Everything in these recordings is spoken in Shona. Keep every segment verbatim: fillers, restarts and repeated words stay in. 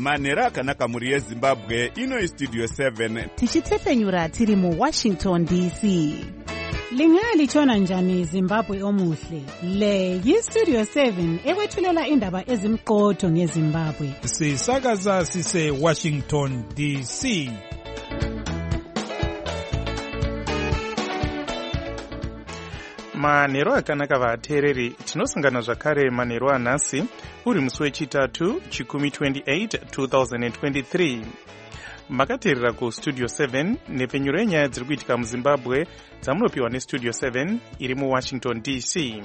manhero akanaka mhuri yezimbabwe. Ino Studio seven tichitepfenyura tiri muWashington D C. Lingalitshona njani Zimbabwe omuhle? Le yiStudio seven ekwethulela indaba ezimqotho ngeZimbabwe. Sisakaza sise Washington D C. Manhero akanaka vateereri, tinosangana zvakare manhero anhasi uri musi wechitatu chikumi twenty-eight two thousand twenty-three. Makateerera kuStudio seven nepfenyuro yenyaya dziri kuitika muZimbabwe dzamunopiwa neStudio seven iri muWashington D C.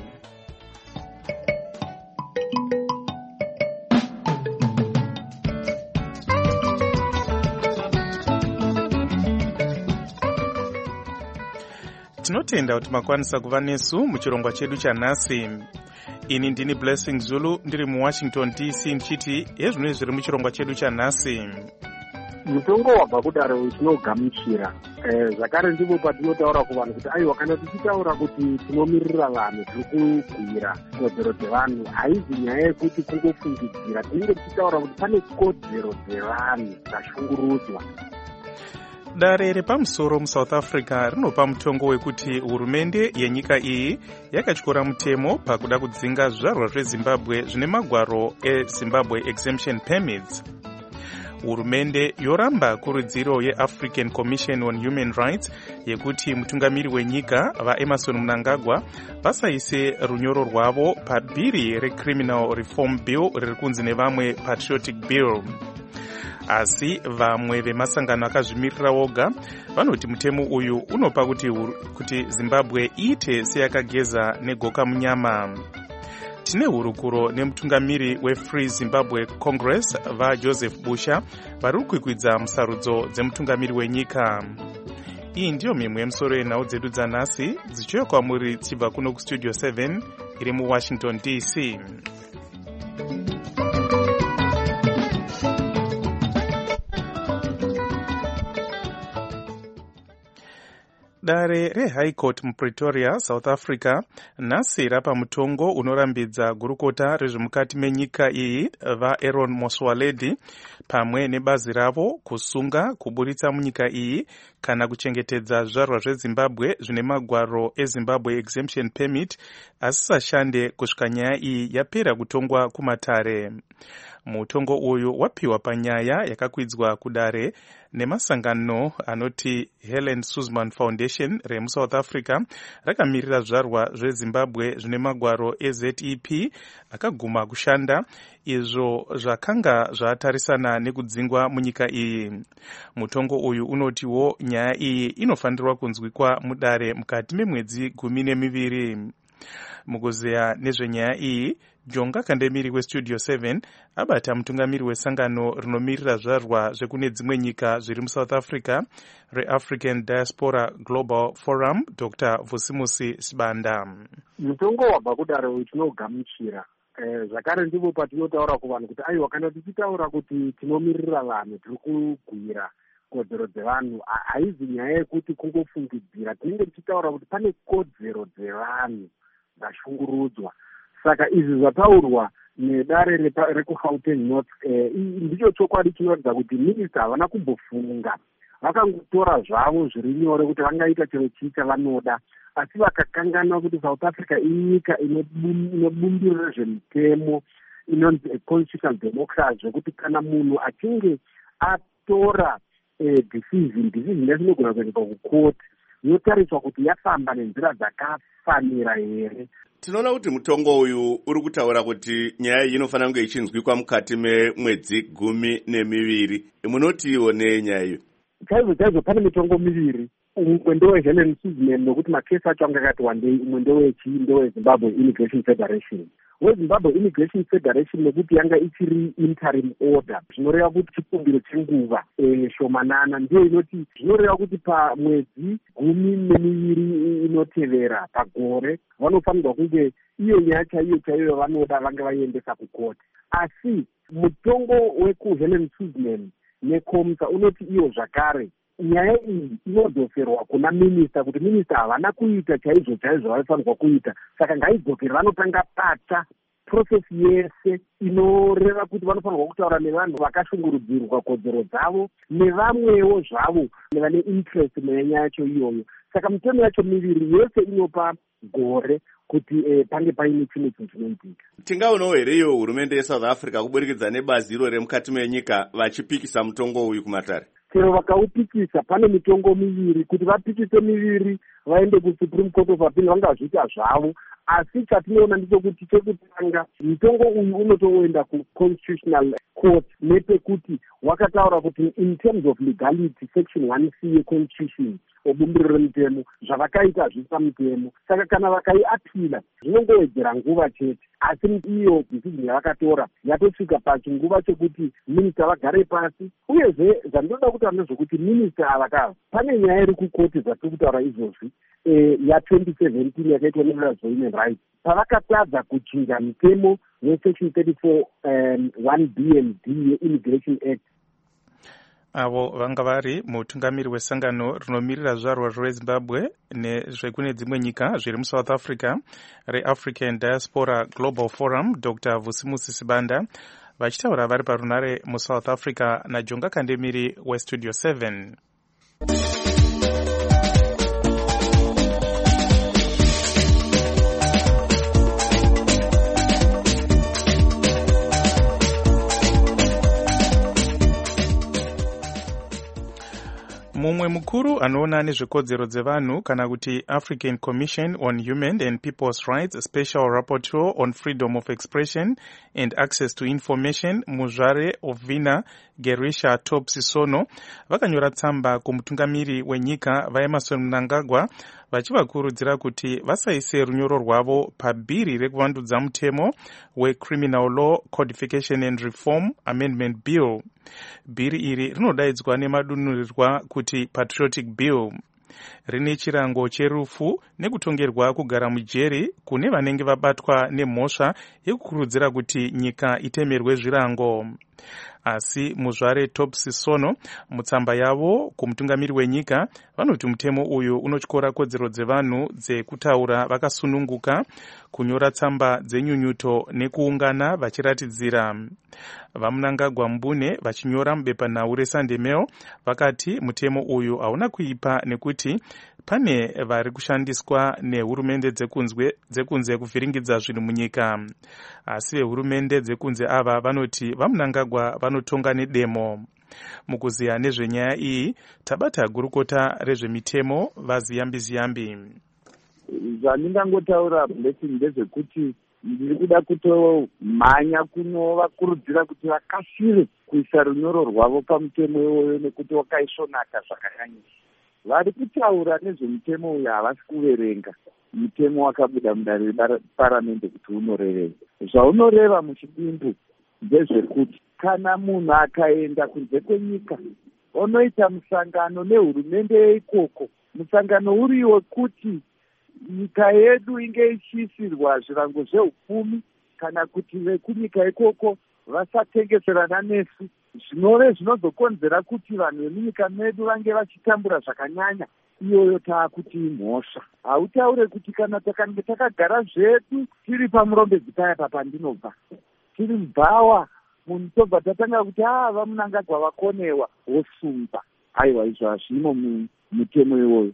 Tinotenda kuti makwanisa kuva nesu muchirongwa chedu chanhasi. Ini ndini Blessing Zulu ndiri muWashington D C ndichiti hezvinoi zviri muchirongwa chedu chanhasi. Mutongo wabva kudaro tinogamuchira. Eh, zvakare ndipo patinotaura kuvanhu kuti aiwa kana tichitaura kuti tinomirira vanhu tiri kugwira kodzero dzevanhu haizi nyaya yekuti kungofungidzira, tinenge tichitaura kuti pane kodzero dzevanhu dzashungurudzwa. Dare repamusoro muSouth Africa rinopa mutongo wekuti hurumende yenyika iyi yakatyora mutemo pakuda kudzinga zvizvarwa zveZimbabwe zvine magwaro eZimbabwe Exemption Permits. Hurumende yoramba kurudziro yeAfrican Commission on Human Rights yekuti mutungamiri wenyika vaEmerson Mnangagwa vasaise runyoro rwavo pabhiri reCriminal Reform Bill riri kunzi nevamwe Patriotic Bill. Asi vamwe vemasangano akazvimirira woga vanoti mutemo uyu unopa kuti, kuti Zimbabwe iite seyakageza negoka munyama. Tine hurukuro nemutungamiri weFree Zimbabwe Congress vaJoseph Busha vari kukwikwidza musarudzo dzemutungamiri wenyika. Iyi ndiyo mimwe yemusoro yenhau dzedu dzanhasi dzichiuya kwamuri tichibva kuno kuStudio seven iri muWashington D C. Dare reHigh Court muPretoria, South Africa, nhasi rapa mutongo unorambidza gurukota rezvemukati menyika iyi vaAaron Motsoaledi pamwe nebazi ravo kusunga kuburitsa munyika iyi kana kuchengetedza zvizvarwa zveZimbabwe zvine magwaro eZimbabwe Exemption Permit asisashande kusvika nyaya iyi yapera kutongwa kumatare. Mutongo uyu wapiwa panyaya yakakwidzwa kudare nemasangano anoti Helen Suzman Foundation remuSouth Africa rakamirira zvizvarwa zveZimbabwe zvine magwaro eZ E P akaguma kushanda izvo zvakanga zvatarisana nekudzingwa munyika iyi. Mutongo uyu unotiwo nyaya iyi inofanirwa kunzwikwa mudare mukati memwedzi gumi nemiviri. Mukuzeya nezvenyaya iyi, Jonga Kandemiri weStudio seven abata mutungamiri wesangano rinomirira zvizvarwa zvekune dzimwe nyika zviri muSouth Africa reAfrican Diaspora Global Forum Doctor Vusimusi Sibanda. Mutongo wabva kudaro tinogamuchira. Eh, zvakare ndipo patinotaura kuvanhu kuti aiwa kana tichitaura kuti tinomirira vanhu tiri kugwira kodzero dzevanhu haizi nyaya yekuti kungofungidzira, tinenge tichitaura kuti pane kodzero dzevanhu dzashungurudzwa. Saka izvi zvataurwa nedare rekuGauteng North eh, ndicho chokwadi chinoratidza kuti minista havana kumbofunga, vakangotora zvavo zviri nyore kuti vangaita chero chii chavanoda, asi vakakangana kuti South Africa inyika inobumbiro rezvemutemo inonzi constitutional democracy, zvekuti kana munhu achinge atora eh, decision decision yatinogona kuenda kukoti yotariswa kuti yafamba nenzira dzakafanira here. Tinoona kuti mutongo uyu uri kutaura kuti nyaya iyi inofanira kunge ichinzwikwa mukati memwedzi gumi nemiviri. Munotiwo nenyaya iyo? Chaizvo chaizvo pane mitongo miviri. Umwe ndeweHelen Suzman nokuti makesi acho anga akati wandei, umwe ndewechi ndeweZimbabwe Immigration Federation. WeZimbabwe Immigration Federation nekuti yanga ichiri interim order, zvinoreva kuti chikumbiro chenguva e, shomanana, ndiyo inoti zvinoreva kuti pamwedzi gumi nemiviri inotevera pagore vanofanirwa kunge iyo nyaya chaiyo chaiyo vanoda vange vaiendesa kukoti. Asi mutongo wekuHelen Suzman neComsa unoti iyo zvakare nyaya iyi inodzoserwa kuna minista kuti minista havana kuita chaizvo chaizvo vaifanirwa kuita, saka ngaidzokerwe, vanotanga patsva process yese inoreva kuti vanofanirwa kutaura nevanhu vakashungurudzirwa kodzero dzavo nevamwewo zvavo vane interest munyaya yacho iyoyo. Saka mitemo yacho miviri yose inopa gore kuti eh, pange paine chimwe chinhu chinoitika. Tingaonawo hereyo hurumende yeSouth Africa kuburikidza nebazi iro remukati menyika vachipikisa mutongo uyu kumatare? Chero vakaupikisa, pane mitongo miviri, kuti vapikise miviri vaende kuSupreme Court of Appeal vangazviita zvavo, asi chatinoona ndechekuti chekutanga mutongo uyu unotoenda kuConstitutional Court nepekuti wakataura kuti in terms of legality section one C yeConstitution obumbiriro remutemo zvavakaita zvisa mutemo. Saka kana vakaiapila zvinongowedzera nguva chete, asi iyo decision yavakatora yatosvika pachinguva chekuti minista vagare pasi. Uyezve zvandinoda kutaura ndezvokuti minista avakava, pane nyaya iri kukoti dzatiri kutaura izvozvi e, ya twenty seventeen yakaitwa neMinerals Human Rights pavakatadza kuchinja mutemo wesection thirty-four um, one B and D yeImmigration Act. Avo vanga vari mutungamiri wesangano rinomirira zvarwa rweZimbabwe nezvekune dzimwe nyika zviri muSouth Africa reAfrican Diaspora Global Forum, Doctor Vusimusi Sibanda, vachitaura vari parunare muSouth Africa naJonga Kandemiri weStudio seven. Mumwe mukuru anoona nezvekodzero dzevanhu kana kuti African Commission on Human and People's Rights Special Rapporteur on Freedom of Expression and Access to Information, Muzvare Ovina Gerisha Topsisono, vakanyora tsamba kumutungamiri wenyika vaEmmerson Mnangagwa vachivakurudzira kuti vasaise runyoro rwavo pabhiri rekuvandudza mutemo weCriminal Law Codification and Reform Amendment Bill. Bhiri iri rinodaidzwa nemadunurirwa kuti Patriotic Bill. Rine chirango cherufu nekutongerwa kugara mujeri kune vanenge vabatwa nemhosva yekukurudzira kuti nyika itemerwe zvirango. Asi Muzvare Topsisono mutsamba yavo kumutungamiri wenyika vanoti mutemo uyu unotyora kodzero dzevanhu dzekutaura vakasununguka, kunyora tsamba dzenyunyuto nekuungana vachiratidzira. VaMnangagwa Mbune vachinyora mubepanhau reSunday Mail vakati mutemo uyu hauna kuipa nekuti pane vari kushandiswa nehurumende dzekunze kuvhiringidza zvinhu munyika. Asi vehurumende dzekunze ava vanoti vaMnangagwa vanotonga nedemo. Mukuziya nezvenyaya iyi tabata gurukota rezvemitemo vaZiyambi Ziyambi. Zvandingangotaura Blessing ndezvekuti ndiri kuda kutomhanya kunovakurudzira kuti vakasire kuisa runyoro rwavo pamutemo iwoyo nekuti wakaisvonaka zvakanyanyisa. Vari kutaura nezvemutemo uyu havasi kuverenga mutemo wakabuda mudare reparamende kuti unorevei. Zvaunoreva muchidimbu ndezvekuti kana munhu akaenda kunze kwenyika onoita musangano nehurumende yeikoko, musangano uri wekuti nyika yedu inge ichiisirwa zvirango zveupfumi kana kuti vekunyika ikoko vasatengeserana nesu, zvinove zvinozokonzera kuti vanhu vemunyika medu vange vachitambura zvakanyanya, iyoyo taakuti imhosva. Hautaure kuti kana takange takagara zvedu tiri pamurombedzi paya papandinobva, tiri mubhawa, munhu tobva tatanga kuti aa vaMnangagwa vakonewa wosumba. Aiwa, izvo hazvimo mutemo iwoyo.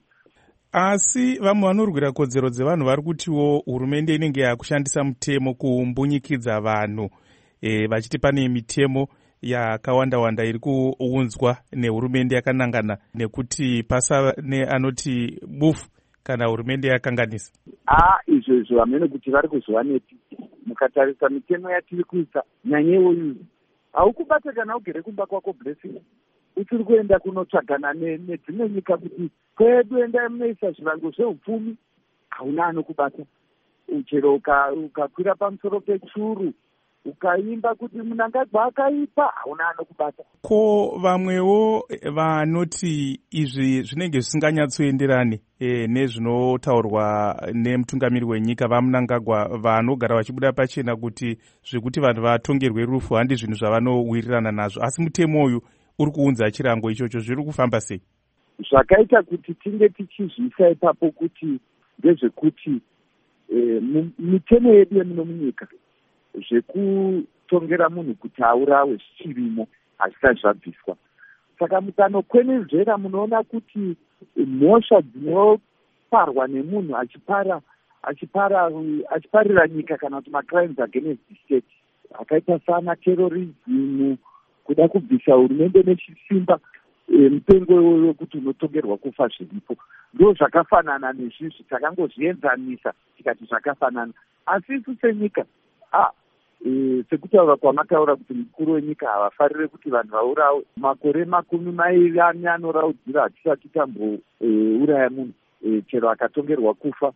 Asi vamwe vanorwira kodzero dzevanhu vari kutiwo hurumende inenge yakushandisa mutemo kumbunyikidza vanhu, e, vachiti pane mitemo yakawanda-wanda iri kuunzwa nehurumende yakanangana nekuti pasa neanoti bufu kana hurumende yakanganisa. Ah, izvo izvo hamene kuti vari kuzova nepi. Mukatarisa mitemo yatiri kuisa nyanyewo yuzi, haukubata kana ugere kumba kwako Blessing uchiri kuenda kunotsvagana nedzimwe nyika kuti kwedu enda munoisa zvirango zveupfumi, hauna anokubata. Uchero ukakwira pamusoro pechuru ukaimba kuti Mnangagwa akaipa, hauna anokubata. Ko vamwewo vanoti izvi zvinenge zvisinganyatsoenderani e, nezvinotaurwa nemutungamiri wenyika vaMnangagwa vanogara vachibuda pachena kuti zvekuti vanhu vatongerwe rufu handi zvinhu zvavanowirirana nazvo, asi mutemo uyu uri kuunza chirango ichocho, zviri kufamba sei? Zvakaita kuti tinge tichizvisa ipapo kuti ndezvekuti e, mitemo yedu yemuno munyika zvekutongera munhu kuti aurawe zvichirimo hazvisati zvabviswa. Saka mukanokwenenzvera munoona kuti mhosva dzinoparwa nemunhu achipara achipara achiparira nyika kana kuti macrimes against the state akaita sana terrorism, kuda kubvisa hurumende nechisimba mupengo wekuti unotongerwa kufa zviripo, ndo zvakafanana nezvizvi takangozvienzanisa tikati zvakafanana. Asi isu senyika ah e, sekutaura kwamataura kuti mukuru wenyika havafarire kuti vanhu vaurawe, makore makumi mairi ane anoraudzira hatisati tambouraya munhu e, chero akatongerwa kufa.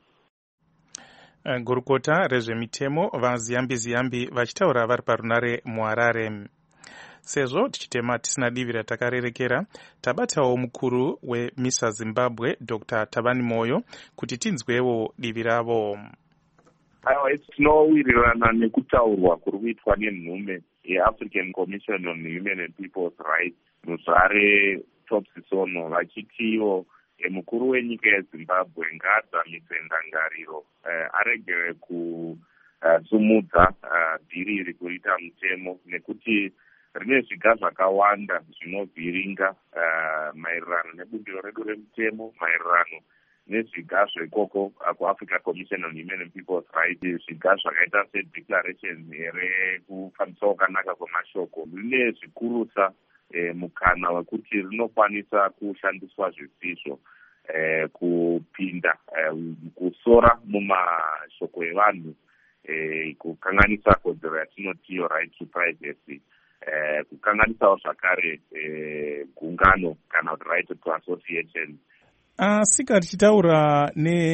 Gurukota rezvemitemo vaZiyambi Ziyambi vachitaura vari parunare muHarare. Sezvo tichitema tisina divi ratakarerekera, tabatawo mukuru weMISA Zimbabwe Doctor Thabani Moyo kuti tinzwewo divi ravo. Aiwa, tinowirirana nekutaurwa kuri kuitwa nenhume yeAfrican Commission on Human and People's Rights muzvare Topsisono vachitiwo mukuru wenyika yeZimbabwe ngaadzamise ndangariro uh, aregere kusumudza uh, dhiri iri kuita mutemo nekuti rine zviga zvakawanda zvinovhiringa uh, maererano nebumbiro redu remutemo, maererano nezviga zvekoko kuAfrica Commission on Human and People's Rights, zviga zvakaita sedeclaration rekufambisa wakanaka kwemashoko. Rine zvikurusa eh, mukana wekuti rinokwanisa kushandiswa zvisizvo eh, kupinda eh, kusora mumashoko evanhu, eh, kukanganisa kodzero yatinotiyo right to privacy, eh, kukanganisawo zvakare eh, gungano kana kuti right to association. Asi uh, tichitaura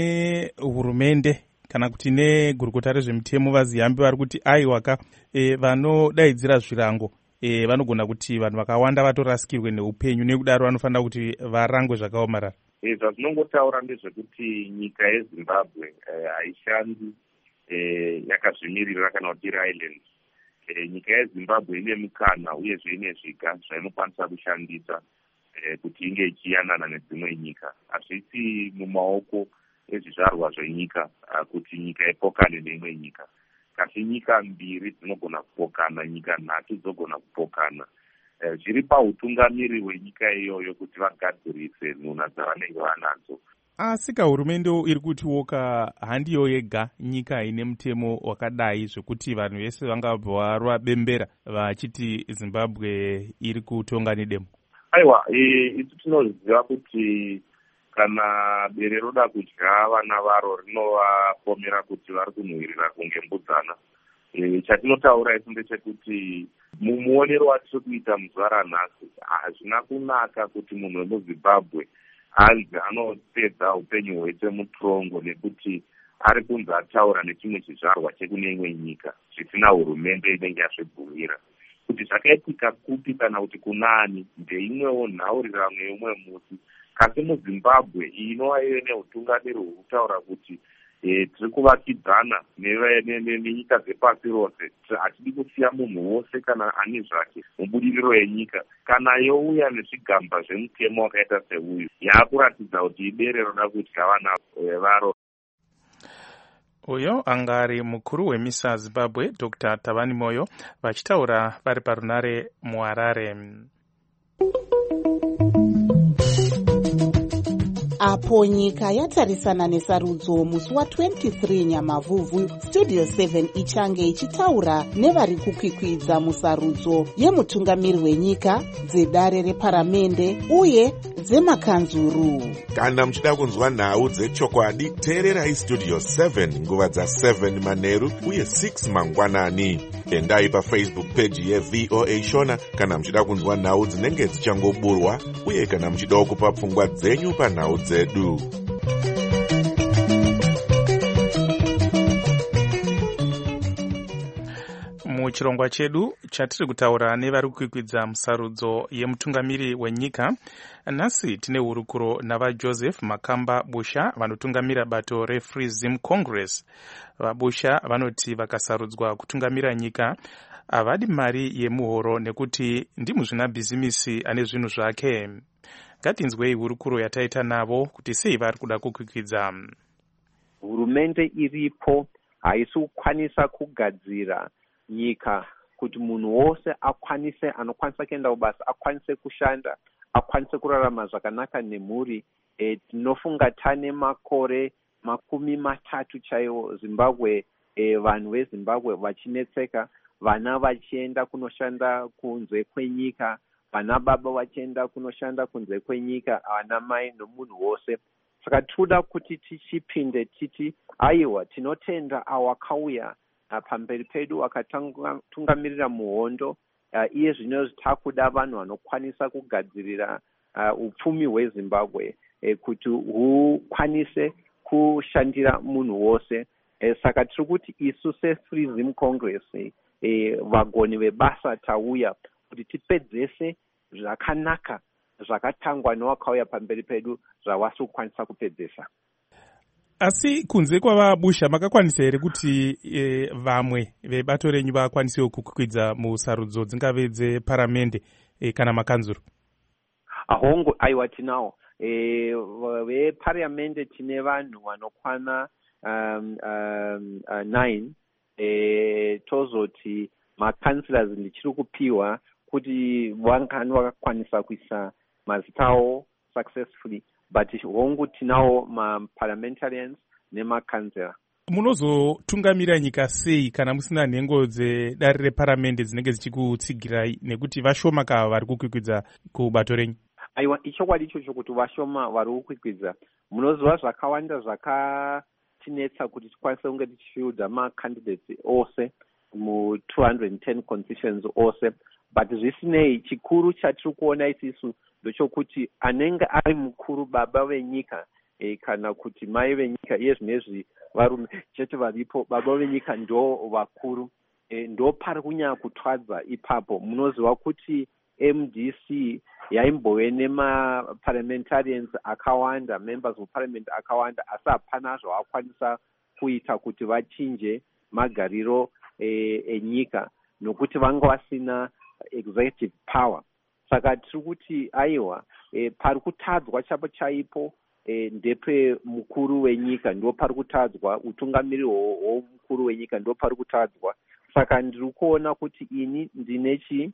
nehurumende kana kuti negurukota rezvemitemo vaZiyambi vari kuti aiwaka e, vanodaidzira zvirango e, vanogona kuti vanhu vakawanda vatorasikirwe neupenyu, nekudaro vanofanira kuti varangwe zvakaomarara. E, zvatinongotaura ndezvekuti nyika yeZimbabwe haishandi e, e, yakazvimirira kana kuti iri island. E, nyika yeZimbabwe ine mukana uyezve ine zviga zvainokwanisa kushandisa e, kuti inge ichiyanana nedzimwe nyika. Hazvisi mumaoko ezvizvarwa zvenyika kuti nyika ipokane neimwe nyika. Kasi nyika mbiri dzinogona kupokana, nyika nhatu dzinogona kupokana. E, zviri pautungamiri hwenyika iyoyo kuti vagadzirise nhuna dzavanenge vanadzo. Asi hurumende iri kutiwoka handiyo yega nyika ine mutemo wakadai zvekuti vanhu vese vangabva varwa bembera vachiti Zimbabwe iri kutonga nedemo. Aiwa, isu tinoziva kuti kana bere roda kudya vana varo rinovapomera kuti vari kunhuhwirira kunge mbudzana. E, chatinotaura isu ndechekuti mumuonero watiri kuita muzuva ranhasi hazvina kunaka kuti munhu wemuZimbabwe anzi anopedza upenyu hwese mutorongo nekuti ari kunzi ataura nechimwe chizvarwa chekune imwe nyika zvisina hurumende inenge yazvibvumira. Kuti zvakaitika kupi kana kuti kunani ndeimwewo nhaurirano yeumwe musi. Kasi muZimbabwe inova ive neutungamiri hwekutaura kuti e, tiri kuvakidzana nenyika dzepasi rose, hatidi kusiya munhu wose kana ani zvake mubudiriro yenyika. Kana youya nezvigamba zvemutemo wakaita seuyu, yaakuratidza kuti ibere roda kudya vana varo. Uyo angari mukuru weMISA Zimbabwe Doctor Thabani Moyo vachitaura vari parunare muHarare. Apo nyika yatarisana nesarudzo musi wa-twenty-three Nyamavhuvhu, Studio seven ichange ichitaura nevari kukwikwidza musarudzo yemutungamiri wenyika, dzedare reparamende uye dzemakanzuru. Kana muchida kunzwa nhau dzechokwadi, teererai Studio seven nguva dza seven manheru uye six mangwanani. Endai paFacebook page yeV O A Shona kana muchida kunzwa nhau dzinenge dzichangoburwa uye kana muchida kupa pfungwa dzenyu panhau dzedu. Muchirongwa chedu chatiri kutaura nevari kukwikwidza musarudzo yemutungamiri wenyika, nhasi tine hurukuro navaJoseph Makamba Busha vanotungamira bato reFree Zim Congress. VaBusha vanoti vakasarudzwa kutungamira nyika havadi mari yemuhoro nekuti ndimuzvina bhizimisi ane zvinhu zvake. Ngatinzwei hurukuro yataita navo kuti sei vari kuda kukwikwidza. Hurumende iripo haisi kukwanisa kugadzira nyika kuti munhu wose akwanise anokwanisa kuenda kubasa akwanise kushanda akwanise kurarama zvakanaka nemhuri. E, tinofunga tane makore makumi matatu chaiwo Zimbabwe, e, vanhu veZimbabwe vachinetseka, vana vachienda kunoshanda kunze kwenyika, vana baba vachienda kunoshanda kunze kwenyika, vana mai nomunhu wose. Saka toda kuti tichipinde titi aiwa tinotenda awakauya pamberi pedu akatungamirira muhondo, uh, iye zvino takuda vanhu vanokwanisa kugadzirira uh, upfumi hweZimbabwe eh, kuti hukwanise kushandira munhu wose. Eh, saka tiri kuti isu seFree Zim Congress eh, vagoni vebasa tauya kuti tipedzese zvakanaka zvakatangwa newakauya pamberi pedu zvawasi kukwanisa kupedzesa. Asi kunze kwavabusha makakwanisa here kuti e, vamwe vebato renyu vakwanisewo kukwidza musarudzo dzingave dzeparamende e, kana makanzuro? Ahongo aiwa tinawo e, veparamende tine vanhu vanokwana um, um, uh, nine e, tozoti makansilas ndichiri kupiwa kuti vangani vakakwanisa kuisa mazita avo successfully, but hongu tinawo ma-parliamentarians nemakansela. Munozotungamira nyika sei kana musina nhengo dzedare reparamende dzinenge dzichikutsigirai nekuti vashoma ka vari kukwikwidza kubato renyu? Aiwa, ichokwadi ichocho kuti vashoma vari kukwikwidza. Munoziva zvakawanda zvakatinetsa kuti tikwanise kunge tichifilda macandidates ose mu two hundred ten constitutions ose, but zvisinei chikuru chatiri kuona isisu ndochokuti anenge ari mukuru baba venyika e, kana kuti mai venyika iye zvinezvi varume chete varipo, baba venyika ndo vakuru e, ndo pari kunyanya kutwadza ipapo. Munoziva kuti M D C yaimbove nema-parliamentarians akawanda, members of parliament akawanda, asi hapana zvavakwanisa kuita kuti vachinje magariro e, enyika nokuti vanga vasina executive power. Saka tiri kuti aiwa e, pari kutadzwa chapo chaipo e, ndepe mukuru wenyika, ndo pari kutadzwa utungamiri hwomukuru wenyika, ndo pari kutadzwa. Saka ndiri kuona kuti ini ndine chi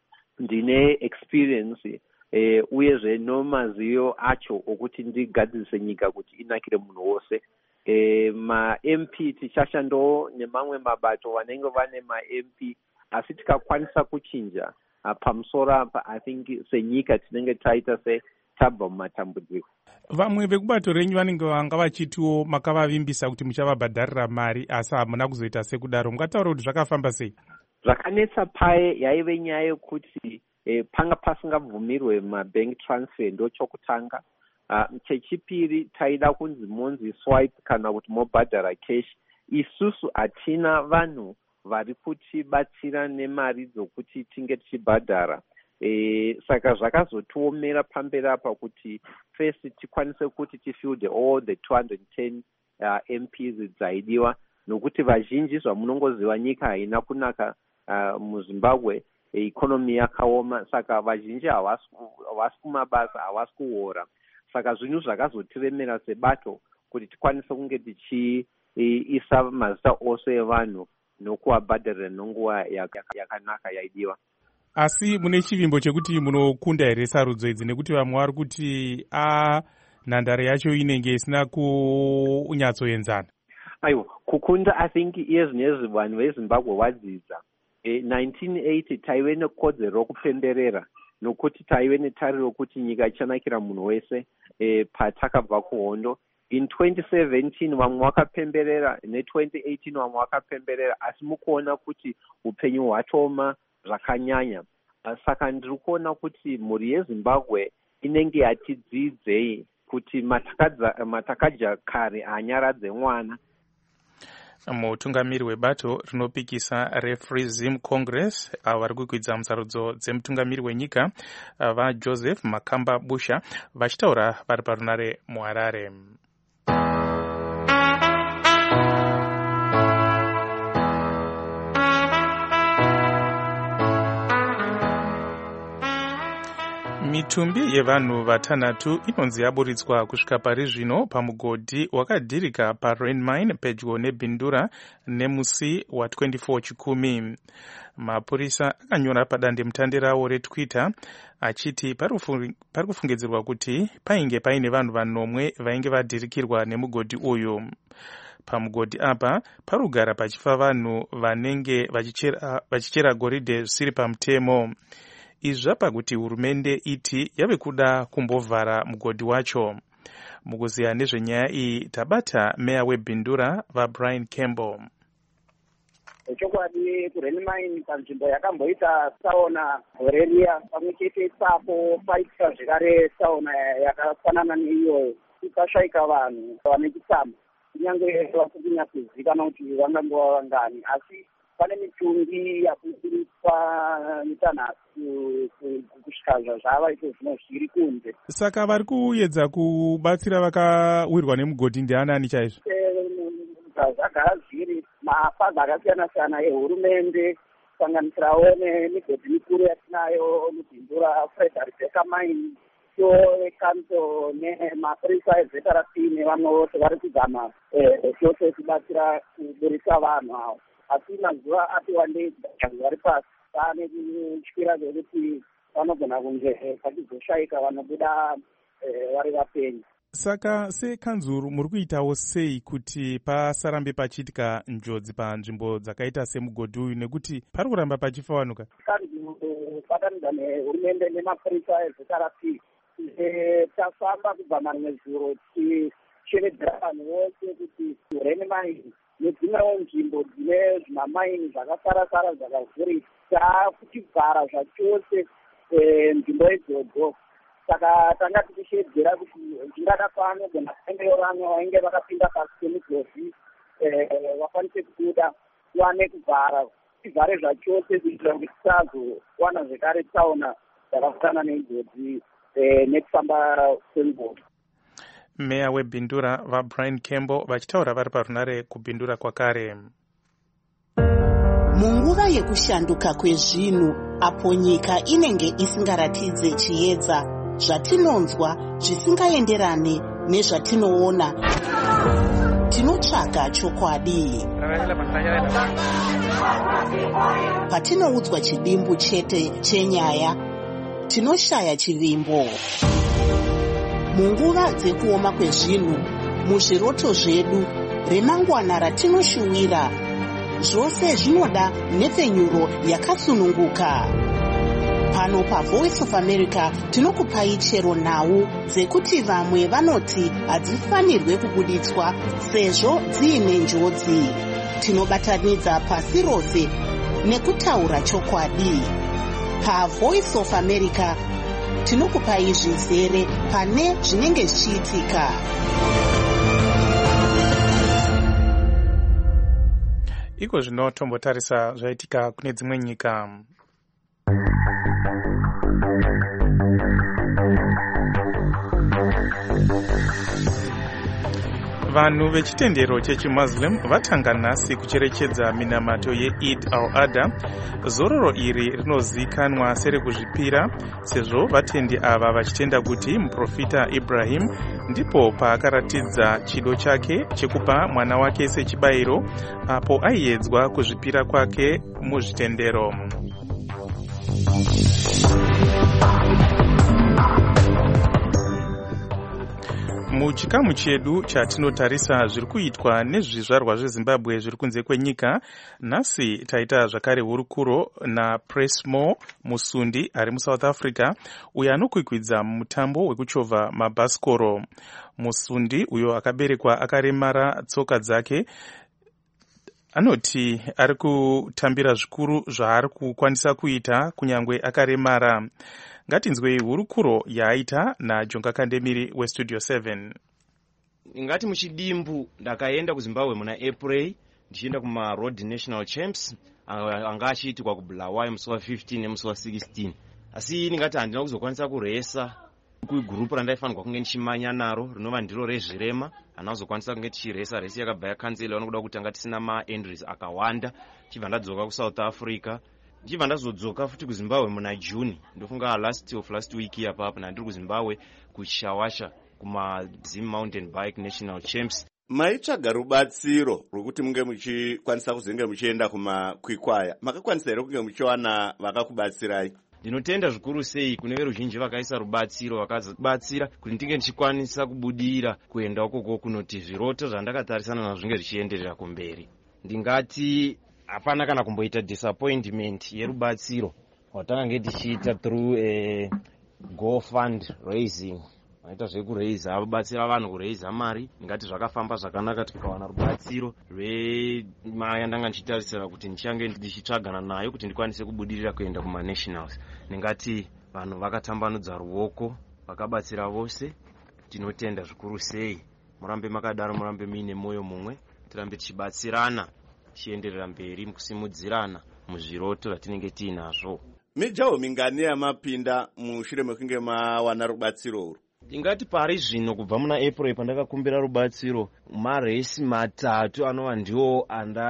ndine experience e, uyezve nomazivo acho okuti ndigadzirise nyika kuti inakire munhu wose. E, ma-M P tichashandawo nemamwe mabato vanenge vane ma-M P, asi tikakwanisa kuchinja uh, pamusoro apa I think senyika tinenge taita se tabva mumatambudziko. Vamwe vekubato renyu vanenge vanga vachitiwo makavavimbisa kuti muchavabhadharira mari asi hamuna kuzoita sekudaro, mungataura kuti zvakafamba sei? Zvakanetsa paye yaive nyaya yekuti eh, panga pasingabvumirwe mabank transfer ndo chokutanga. Uh, chechipiri taida kunzi monzi swipe kana kuti mobhadhara cash. Isusu hatina vanhu vari kutibatsira nemari dzokuti tinge tichibhadhara. E, saka zvakazotiomera pamberi apa kuti first tikwanise kuti tifilde all the two hundred ten uh, M Ps dzaidiwa, nokuti vazhinji zvamunongoziva nyika haina kunaka uh, muZimbabwe, economy yakaoma, saka vazhinji havasi kumabasa, havasi kuhora. Saka zvinhu zvakazotiremera sebato kuti tikwanise kunge tichiisa mazita ose evanhu nokuvabhadharira nenguva yakanaka yaidiwa. Asi mune chivimbo chekuti munokunda here sarudzo idzi, nekuti vamwe vari kuti a nhandare yacho inenge isina kunyatsoenzana? Aiwa, kukunda I think iye zvinezvi vanhu veZimbabwe vadzidza. E, nineteen eighty taive nekodzero rokupemberera nokuti taive netariro rokuti nyika ichanakira munhu wese e, patakabva kuhondo. In twenty seventeen vamwe vakapemberera, ne twenty eighteen vamwe vakapemberera, asi mukuona kuti upenyu hwatoma zvakanyanya. Saka ndiri kuona kuti mhuri yeZimbabwe inenge yatidzidzei kuti matakadya kare hanyaradze mwana. Mutungamiri webato rinopikisa reFree Zim Congress vari kukwidza musarudzo dzemutungamiri wenyika vaJoseph Makamba Busha vachitaura vari parunare muHarare. Mitumbi yevanhu vatanhatu inonzi yaburitswa kusvika pari zvino pamugodhi wakadhirika parain mine pedyo nebhindura nemusi wa24 chikumi. Mapurisa akanyora padandemutande ravo retwitter achiti pari kufungidzirwa kuti painge paine vanhu vanomwe vainge vadhirikirwa nemugodhi uyu. Pamugodhi apa parugara pachifa vanhu vanenge vachichera, vachichera goridhe zvisiri pamutemo. Izvi zvapa kuti hurumende iti yave kuda kumbovhara mugodhi wacho. Mukuziya nezvenyaya iyi tabata meya webhindura vaBrian Campbell. Chokwadi kurain mine panzvimbo yakamboita tsaona gore riya pamwe chete ipapo paitika zvekare tsaona yakafanana neiyoyo ikashaika vanhu vane chitsama kunyange vasinyakuzivikanwa kuti vangangova vangani, asi pane mitumbi yakuburitswa mitanhatu kusvika zvazvava ito zvino zviri kunze. Saka vari kuedza kubatsira vakawirwa nemugodhi ndeanani chaizvo? Zvagara zviri mapazi akasiyana siyana ehurumende kusanganisirawo nemigodhi mikuru yatinayo mubhindura Frederick Baker Mine, ekanso nemapurisa ezvetarati nevamwe vose vari kuzama chose kubatsira kuburitsa vanhu avo. Asi mazuva ati wandei vari pasi pane kutyira zvekuti vanogona kunge pachizoshaika vanobuda vari vapenyu. Saka sekanzuru muri kuitawo sei kuti pasarambe pachiitika njodzi panzvimbo dzakaita semugodhi uyu nekuti pari kuramba pachifa vanhu ka? Kanzuru padanidza nehurumende nemapurisa ezvetarati tafamba kubva marimwe zuro tichevedzera vanhu vose kuti rain mine nedzimwewo nzvimbo dzine zvimamaini zvakasara-sara zvakavhurika takuchivhara zvachose nzvimbo idzodzo. Saka tanga tichishedzera kuti zvingada panogona kuendeyo vamwe vainge vakapinda pasi pemugodhi vakwanise kubuda tiwane kuvhara tivhare zvachose kuitira kuti tisazowana zvekare tsaona dzakafanana nenjodzi nekufamba kwemugodhi. Meya webhindura vaBrian Campbell vachitaura vari parunare kubhindura kwakare. Munguva yekushanduka kwezvinhu apo nyika inenge isingaratidze chiedza, zvatinonzwa zvisingaenderane nezvatinoona, tinotsvaga chokwadi. Patinoudzwa chidimbu chete chenyaya, tinoshaya chivimbo. Munguva dzekuoma kwezvinhu, muzviroto zvedu, remangwana ratinoshuwira, zvose zvinoda nhepfenyuro yakasununguka. Pano paVoice of America tinokupai chero nhau dzekuti vamwe vanoti hadzifanirwe kubuditswa sezvo dziine njodzi. Tinobatanidza pasi rose nekutaura chokwadi. PaVoice of America tinokupai zvizere pane zvinenge zvichiitika. Iko zvino tombotarisa zvaitika kune dzimwe nyika. Vanhu vechitendero chechimuslim vatanga nhasi kucherechedza minamato yeEid al-Adha. Zororo iri rinozivikanwa serekuzvipira sezvo vatendi ava vachitenda kuti muprofita Ibrahim ndipo paakaratidza chido chake chekupa mwana wake sechibayiro apo aiedzwa kuzvipira kwake muzvitendero. Muchikamu chedu chatinotarisa zviri kuitwa nezvizvarwa zveZimbabwe zviri kunze kwenyika, nhasi taita zvakare hurukuro naPressmore Musundi ari muSouth Africa uyo anokwikwidza mutambo wekuchovha mabhasikoro. Musundi uyo akaberekwa akaremara tsoka dzake anoti ari kutambira zvikuru zvaari kukwanisa kuita kunyangwe akaremara. Ngatinzwei hurukuro yaaita naJonga Kandemiri weStudio seven. Ingati muchidimbu ndakaenda kuZimbabwe muna April ndichienda kuma Road National Champs anga achiitikwa kuBulawayo musi wa fifteen nemusi wa sixteen. Asi ningati handina kuzokwanisa kuresa kugurupu randaifanirwa kunge ndichimanya naro rinova ndiro rezvirema, handina kuzokwanisa kunge tichiresa. Resi yakabva yakanzela vanokuda kutanga tisina maentries akawanda. Chibva ndadzoka kuSouth Africa ndichibva ndazodzoka futi kuzimbabwe muna june ndofunga last of last week apapo nandiri kuzimbabwe kushawasha kumazim mountain bike national champs. Maitsvaga rubatsiro rwokuti munge muchikwanisa kuzenge muchienda kumakwikwaya, makakwanisa here kunge muchiwana vakakubatsirai? Ndinotenda zvikuru sei kune veruzhinji vakaisa rubatsiro vakabatsira kuti ndinge ndichikwanisa kubudira kuenda ukoko kunoti zviroto zvandakatarisana nazvo zvinge zvichienderera kumberi. Ndingati hapana kana kumboita disappointment yerubatsiro watanga tichiita through a go fund raising. Maita zvekuraise abatsira vanhu kuraise mari, ndingati zvakafamba zvakanaka tikawana rubatsiro rwemaya ndanga ndichitarisira kuti ndichange ndichitsvagana nayo kuti ndikwanise kubudirira kuenda kuma nationals. Ndingati vanhu vakatambanudza ruoko vakabatsira vose. Tinotenda zvikuru sei. Murambe makadaro, murambe muine moyo mumwe, tirambe tichibatsirana tichienderera mberi mukusimudzirana muzviroto zvatinenge tiinazvo. Mijaho mingani yamapinda mushure mekunge mawana rubatsiro urwu? Ndingati pari zvino kubva muna April pandakakumbira rubatsiro maresi matatu anova ndiwo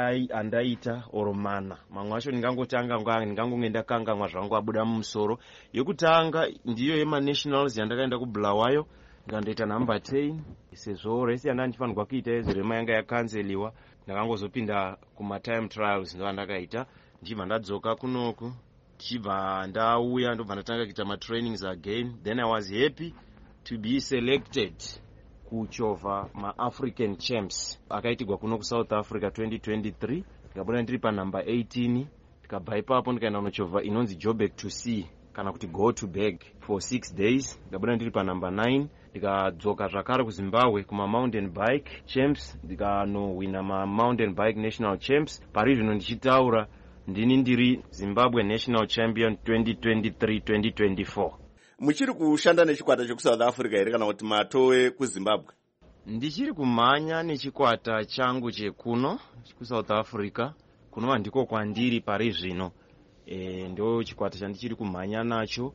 andaita oro mana. Mamwe acho ndingangotanga ndingangonge ndakanganwa zvangu abuda mumusoro. Yekutanga ndiyo yema nationals yandakaenda kuBulawayo ngandoita number ten. Sezvo resi yanda ndifanirwa kuita yezirema yanga yakanseliwa, ndakangozopinda kuma time trials ndo andakaita. Ndichibva ndadzoka kunoku, ndichibva ndauya ndobva ndatanga kuita ma trainings again. Then I was happy to be selected kuchovha ma-African champs akaitigwa kuno kuSouth Africa twenty twenty-three. Ndikabuda ndiri panumber eighteen. Ndikabva ipapo ndikaenda kunochovha inonzi Joburg to Sea kana kuti go to bag for six days. Ndikabuda ndiri panumber nine. Ndikadzoka zvakare kuZimbabwe kuma mountain bike champs ndikanowina ma-mountain bike national champs. Pari zvino ndichitaura ndini ndiri Zimbabwe national champion twenty twenty-three twenty twenty-four. Muchiri kushanda nechikwata chekusouth Africa here kana kuti matowe kuZimbabwe? Ndichiri kumhanya nechikwata changu chekuno kuSouth Africa, kunova ndiko kwandiri pari zvino. E, ndo chikwata chandichiri kumhanya nacho,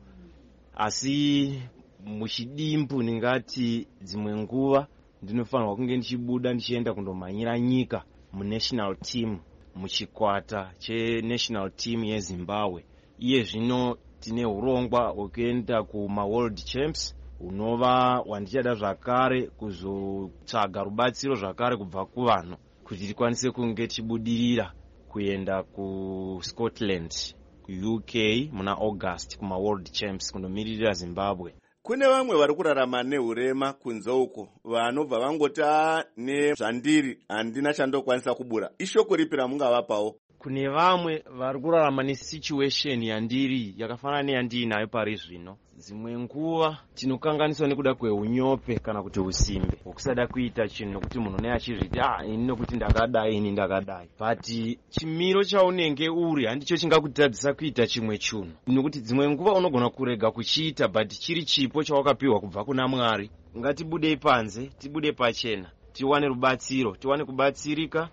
asi muchidimbu ndingati dzimwe nguva ndinofanirwa kunge ndichibuda ndichienda kundomhanyira nyika munational team, muchikwata chenational team yeZimbabwe. Iye zvino tine urongwa hwekuenda kuma world champs unova wandichada zvakare kuzotsvaga rubatsiro zvakare kubva kuvanhu kuti tikwanise kunge tichibudirira kuenda kuScotland ku-U K muna August kuma world champs kundomiririra Zimbabwe. Kune vamwe vari kurarama neurema kunze uko vanobva vangoti nezvandiri handina chandokwanisa kubura. Ishoko ripi ramungavapawo? Kune vamwe vari kurarama nesituation yandiri yakafanana neyandiinayo pari zvino. Dzimwe nguva tinokanganiswa nekuda kweunyope kana kuti usimbe hwekusada kuita chinhu nokuti munhu ne achizviti ah ini nokuti ndakadai ini ndakadai, but chimiro chaunenge uri handicho chingakutadzisa kuita chimwe chinhu, nokuti dzimwe nguva unogona kurega kuchiita but chiri chipo chawakapiwa kubva kuna Mwari. Ngatibudei panze, tibude pachena, tiwane rubatsiro, tiwane kubatsirika.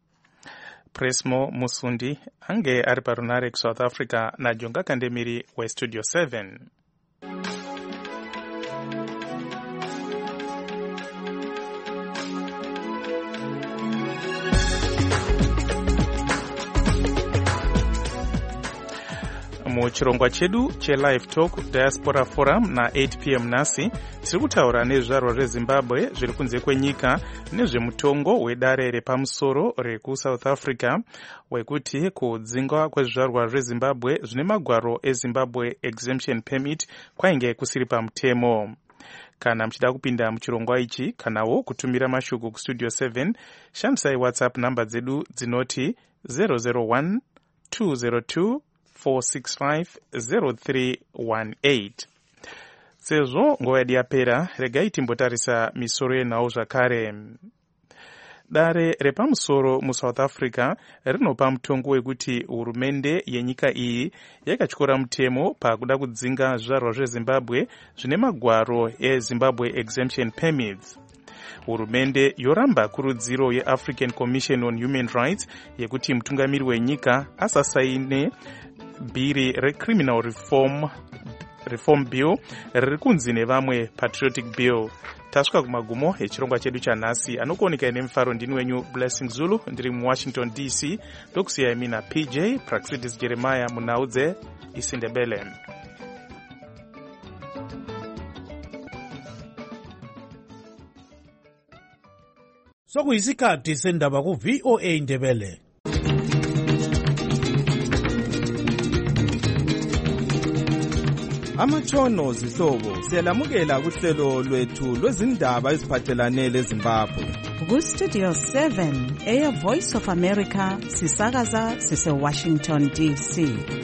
Presmo Musundi ange ari parunare kuSouth Africa naJonga Kandemiri weStudio seven. Muchirongwa chedu cheLive Talk Diaspora Forum na eight p m nasi tiri kutaura nezvizvarwa zveZimbabwe zviri kunze kwenyika nezvemutongo wedare repamusoro rekuSouth Africa wekuti kudzingwa kwezvizvarwa zveZimbabwe zvine magwaro eZimbabwe Exemption Permit kwainge kusiri pamutemo. Kana mchida kupinda muchirongwa ichi kanawo kutumira mashoko kuStudio seven, shandisai WhatsApp namba dzedu dzinoti zero zero one two zero two four six five zero three one eight. Sezvo nguva yedu yapera, regai timbotarisa misoro yenhau zvakare. Dare repamusoro muSouth Africa rinopa mutongo wekuti hurumende yenyika iyi yakatyora mutemo pakuda kudzinga zvizvarwa zveZimbabwe zvine magwaro eZimbabwe Exemption Permits. Hurumende yoramba kurudziro yeAfrican Commission on Human Rights yekuti mutungamiri wenyika asasaine bhiri reCriminal Reform Reform Bill riri kunzi nevamwe Patriotic Bill. Tasvika kumagumo echirongwa chedu chanhasi. Anokuoneka nemufaro ndini wenyu Blessing Zulu, ndiri muWashington D C. Ndokusiyai mina P J Praxidis Jeremiah munhau dzeIsindebele. Sokuyisikhathi sendaba ku V O A Ndebele. Amatshono zihlobo siyalamukela kuhlelo lwethu lwezindaba eziphathelane leZimbabwe. Ku Studio seven eya Voice of America sisakaza sise Washington D C.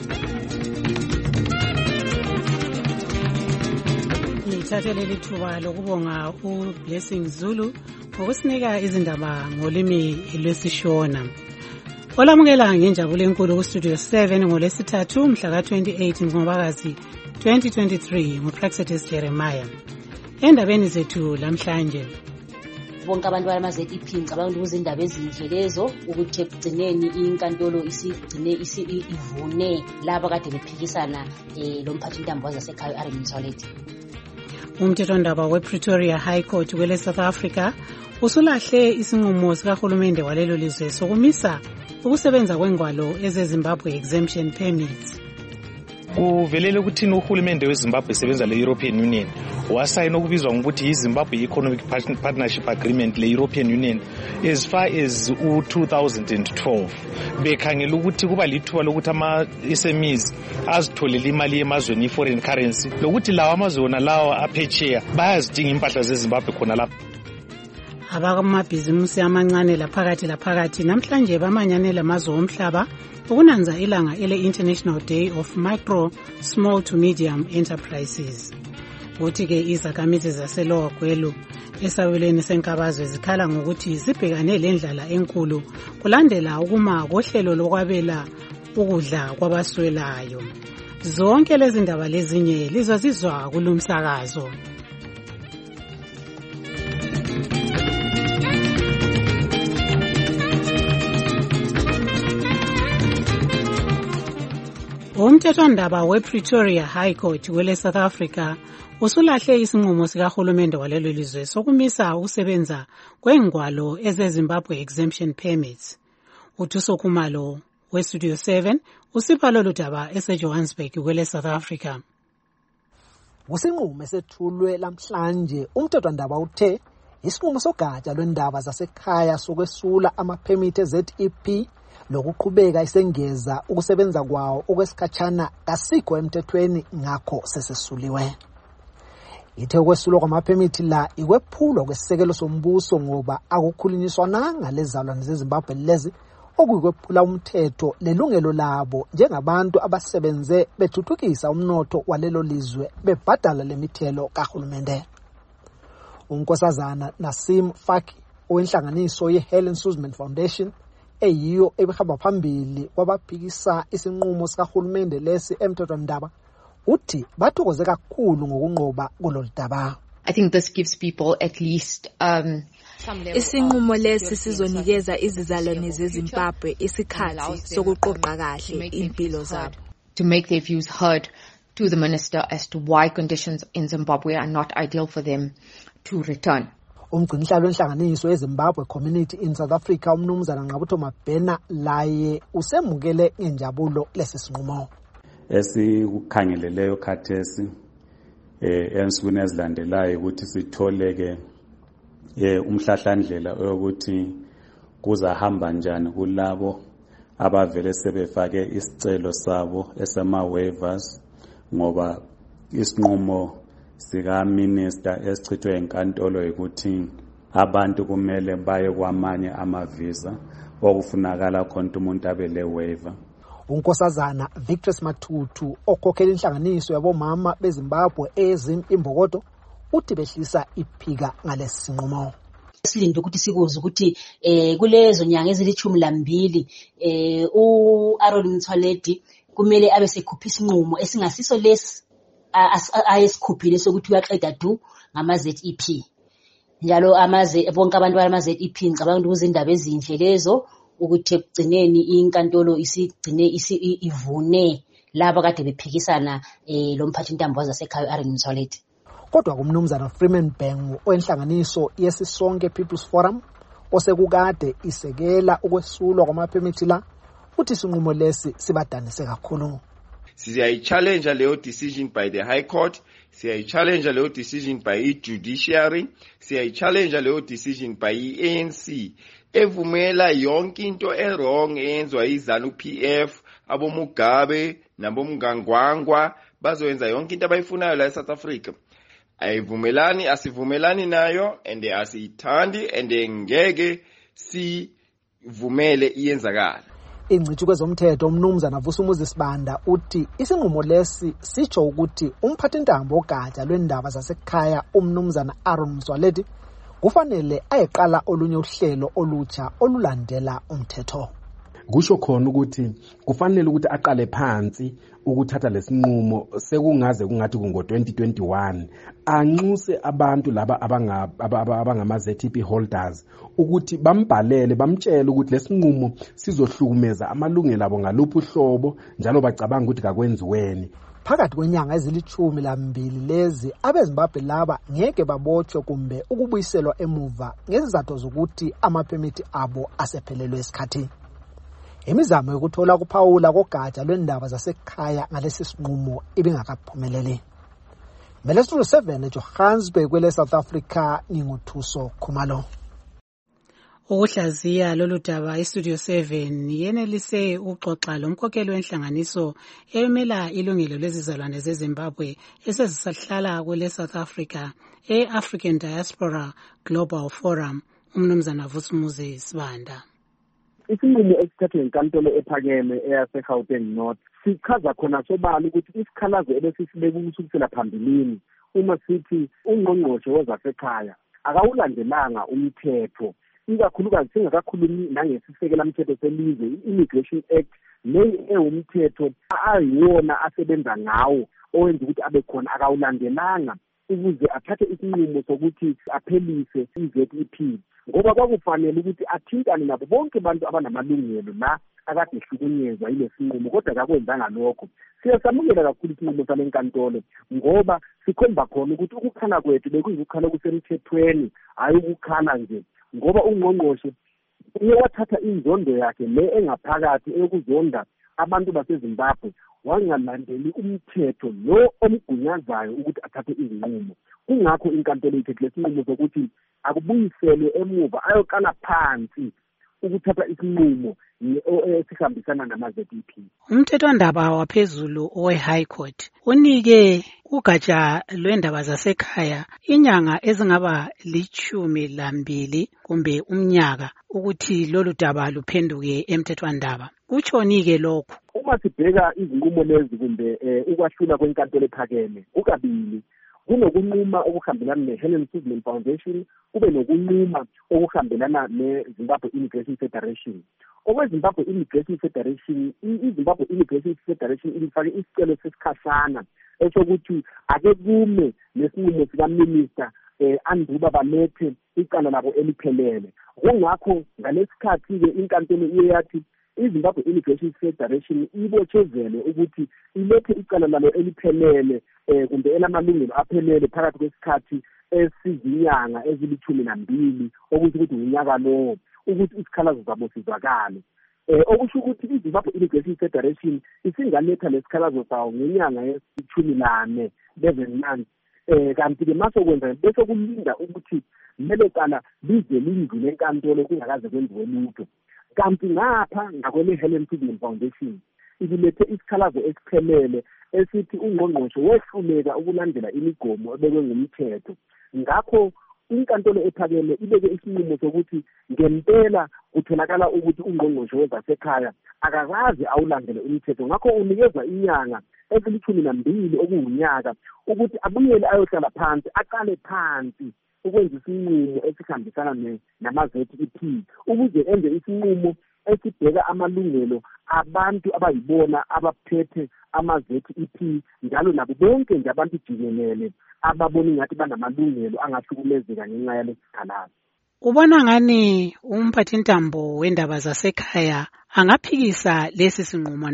Ngithathele lithuba lokubonga uBlessing Zulu ngokusinika izindaba ngolimi lwesishona. Olamukela ngenjabulo enkulu ku Studio seven ngolesithathu mhla ka twenty-eight Ngombakazi twenty twenty-three nguPraxidis Jeremiah. Endabeni zethu lamhlanje, bonke abantu balama-Z E P ngicabanga ukuthi kuzindaba ezinhle lezo ukuthi ekugcineni inkantolo isigcine ivune laba kade bephikisana lo mphathintambo wasekhaya u-Aaron Motsoaledi. Umthethwandaba we-Pretoria High Court kwele South Africa usulahle isinqumo sikahulumende walelo lizwe sokumisa ukusebenza kwengwalo ezeZimbabwe exemption permits. Kuvelele ukuthi uhulumende weZimbabwe esebenza le-European Union wasayina okubizwa ngokuthi yi-Zimbabwe Economic Partnership Agreement le-European Union as far as u-two thousand twelve. Bekhangela ukuthi kuba lithuba lokuthi ama-S M Es azitholele imali emazweni i-foreign currency lokuthi lawa amazwe wona lawa aphetsheya bayazidinga impahla zeZimbabwe khona lapha. Abamabhizimusi amancane laphakathi laphakathi namhlanje bamanyanela amazwe omhlaba ukunanza ilanga ele-International Day of Micro, Small to Medium Enterprises. Kuthi-ke izakhamizi zaseLower Gwelu esabelweni senkabazwe zikhala ngokuthi zibhekane lendlala enkulu kulandela ukuma kohlelo lokwabela ukudla kwabaswelayo. Zonke lezi ndaba lezinye lizazizwa kulumsakazo. Umthethwandaba we-Pretoria High Court kwele South Africa usulahle isinqumo sikahulumende walelo lizwe sokumisa ukusebenza kwengwalo ezeZimbabwe exemption permits. Uthuso Khumalo we-Studio seven usipha lolu daba eseJohannesburg kwele South Africa. Kusinqumo esethulwe lamhlanje umthethwandaba uthe isinqumo sogatsha lwendaba zasekhaya sokwesula ama-permit e-Z E P lokuqhubeka isengeza ukusebenza kwawo okwesikhatshana kasikho emthethweni ngakho sesesuliwe. Ithe ukwesulwa kwamaphemithi la ikwephulwa kwesisekelo sombuso ngoba akukhulunyiswananga lezalwane zeZimbabwe lezi okuyikwephula umthetho lelungelo labo njengabantu abasebenze bethuthukisa umnotho walelo lizwe bebhadala lemithelo kahulumende. Unkosazana Nasim Faki owenhlanganiso ye-Helen Suzman Foundation eyiyo ebehamba phambili kwabaphikisa isinqumo sikahulumende lesi emthethwandaba uthi bathokoze kakhulu ngokunqoba kulolu daba. I think this gives people at least um isinqumo lesi sizonikeza izizalwane zeZimbabwe isikhathi sokuqoqa kahle impilo zabo, to make their views heard to the minister as to why conditions in Zimbabwe are not ideal for them to return. Umgcinisihlalo wenhlanganiso yeZimbabwe Community in South Africa umnumzana Nqabutho Mabhena laye usemukele ngenjabulo lesi sinqumo. Esikukhangeleleyo khathesi eh ensukwini ezilandelayo ukuthi sitholeke eh umhlahlandlela ukuthi kuzahamba njani kulabo abavele sebefake isicelo sabo esema waivers ngoba isinqumo sika minister esichithwe enkantolo ukuthi abantu kumele baye kwamanye amavisa okufunakala khona umuntu abele waiver. Unkosazana Victor Matutu okhokhela inhlanganiso yabomama beZimbabwe ezim imbokodo uthi behlisa iphika ngalesi sinqumo. Silinde ukuthi sikuze ukuthi eh kulezo nyanga ezilithumi lambili eh uAaron Motsoaledi kumele abe sekhupha isinqumo esingasiso lesi ayesikhuphile sokuthi uyaqeda du ngama-Z E P. Njalo amaze bonke abantu balama-Z E P ngicabanga ukuthi kuzindaba ezinhle lezo ukuthi ekugcineni inkantolo isigcine ivune laba kade bephikisana eh lo mphathintambo wasekhaya uAron Motsoaledi. Kodwa kumnumzana Freeman Bhengu oyenhlanganiso yesisonke People's Forum osekukade isekela ukwesulwa kwamaphemithi la uthi isinqumo lesi sibadanise kakhulu. Siyayi-challenge leyo decision by the High Court, siyayi-challenge leyo decision by i-judiciary, siyayi-challenge leyo decision by i-A N C evumela yonke into e-wrong eyenzwa yi-ZANU-P F, abomugabe nabomngangwangwa bazoyenza yonke into abayifunayo la eSouth Africa. Ayivumelani, asivumelani nayo and asiyithandi and ngeke sivumele iyenzakala. Ingcithi kwezomthetho umnumzana Vusumuzi Sibanda uthi isinqumo lesi sitsho ukuthi umphathintambo ogatsha lwendaba zasekhaya umnumzana Aaron Motsoaledi kufanele ayeqala olunye uhlelo olutsha olulandela umthetho. Kusho khona ukuthi kufanele ukuthi aqale phansi ukuthatha lesinqumo sekungaze kungathi kungo twenty twenty-one anxuse abantu laba abangama Z T P holders ukuthi bambhalele bamtshele ukuthi lesinqumo sizohlukumeza amalungelo abo ngaluphi uhlobo njalo bacabanga ukuthi kakwenziweni. Phakathi kwenyanga ezilithumi lambili lezi abeZimbabwe laba ngeke babotshwe kumbe ukubuyiselwa emuva ngezizathu zokuthi amaphemithi abo asephelelwe isikhathi. Imizamo yokuthola kuphawula kogatsha lwendaba zasekhaya ngalesi sinqumo ibingakaphumeleli. Melestro seven eJohannesburg kwele South Africa nginguthuso Khumalo. Ukuhlaziya lolu daba iStudio seven yenelise uxoxa lomkhokheli wenhlanganiso emela ilungelo lezizalwane zeZimbabwe esezisahlala kwele South Africa e-African Diaspora Global Forum umnumzana Vusumuzi Sibanda. Isinqumo esithathwe inkantolo ephakeme eyaseGauteng North sichaza khona sobala ukuthi isikhalazo ebesisibeka ukusukela phambilini uma sithi ungqongqoshe wezasekhaya akawulandelanga umthetho ikakhulukazi singakakhulumi nangesisekela mthetho selizwe i-Immigration Act leyo ewumthetho ayiwona asebenza ngawo owenza ukuthi abe khona akawulandelanga ukuze athathe isinqumo sokuthi aphelise i-Z E P ngoba kwakufanele ukuthi athintane nabo bonke abantu abanamalungelo la akade ehlukunyezwa yile sinqumo kodwa akakwenzanga lokho. Siyasamukela kakhulu isinqumo sale nkantolo ngoba sikhomba khona ukuthi ukukhala kwethu bekuyikukhala kusemthethweni hayi ukukhala nje ngoba ungqongqoshe uye wathatha inzondo yakhe le engaphakathi ekuzonda abantu baseZimbabwe wangalandeli umthetho lo omgunyazayo ukuthi athathe izinqumo. Kungakho inkantolo ithethe lesinqumo sokuthi akubuyiselwe emuva ayoqala phansi ukuthatha isinqumo esihambisana nama-Z E P. Umthethwandaba waphezulu owe-High Court unike ugatsha lwendaba zasekhaya inyanga ezingaba lichumi lambili kumbe umnyaka ukuthi lolu daba luphenduke emthethwandaba. Kutshoni-ke lokho? Uma sibheka izinqumo lezi kumbe ukwahlula kwenkantolo ephakeme kukabili. Kunokunquma okuhambelana ne-Helen Suzman Foundation kube nokunquma okuhambelana ne-Zimbabwe Immigration Federation. Okwe-Zimbabwe Immigration Federation, i-Zimbabwe Immigration Federation ilifake isicelo sesikhashana esokuthi ake kume nesinqumo sikaminister eh Anduba balethe icala labo eliphelele. Kungakho ngalesikhathi-ke inkantolo iye yathi iZimbabwe Immigration Federation ibothezele ukuthi ilethe icala lalo eliphelele eh kumbe elamalungelo aphelele phakathi kwesikhathi esizinyanga ezilithumi nambili okuthi ukuthi unyaka lowo ukuthi isikhalazo zabo sizwakale. Eh okusho ukuthi iZimbabwe Immigration Federation isingaletha lesikhalazo sawo ngenyanga yesithumi nane eleven months eh kanti ke mase kwenza bese kulinda ukuthi lelo cala lize lindlule enkantolo kungakaze kwenziwe lutho. Kanti ngapha ngakwele Helen Suzman Foundation ibilethe isikhalazo esiphelele esithi ungqongqoshe wehluleka ukulandela imigomo ebekwe ngumthetho. Ngakho inkantolo ephakeme ibeke isinqumo sokuthi ngempela kutholakala ukuthi ungqongqoshe wezasekhaya akakazi awulandele umthetho. Ngakho unikezwa inyanga ezilithumi nambili okuwunyaka ukuthi abuyele ayohlala phansi aqale phansi ukwenza isinqumo esihambisana nama-Z E P ukuze enze isinqumo esibheka amalungelo abantu abayibona abaphethe ama-Z E P njalo nabo bonke nje abantu jikelele ababona ngathi banamalungelo angahlukumezeka ngenxa yalesikhalazo. Ubona ngani umphathintambo wendaba zasekhaya angaphikisa lesi sinqumo na?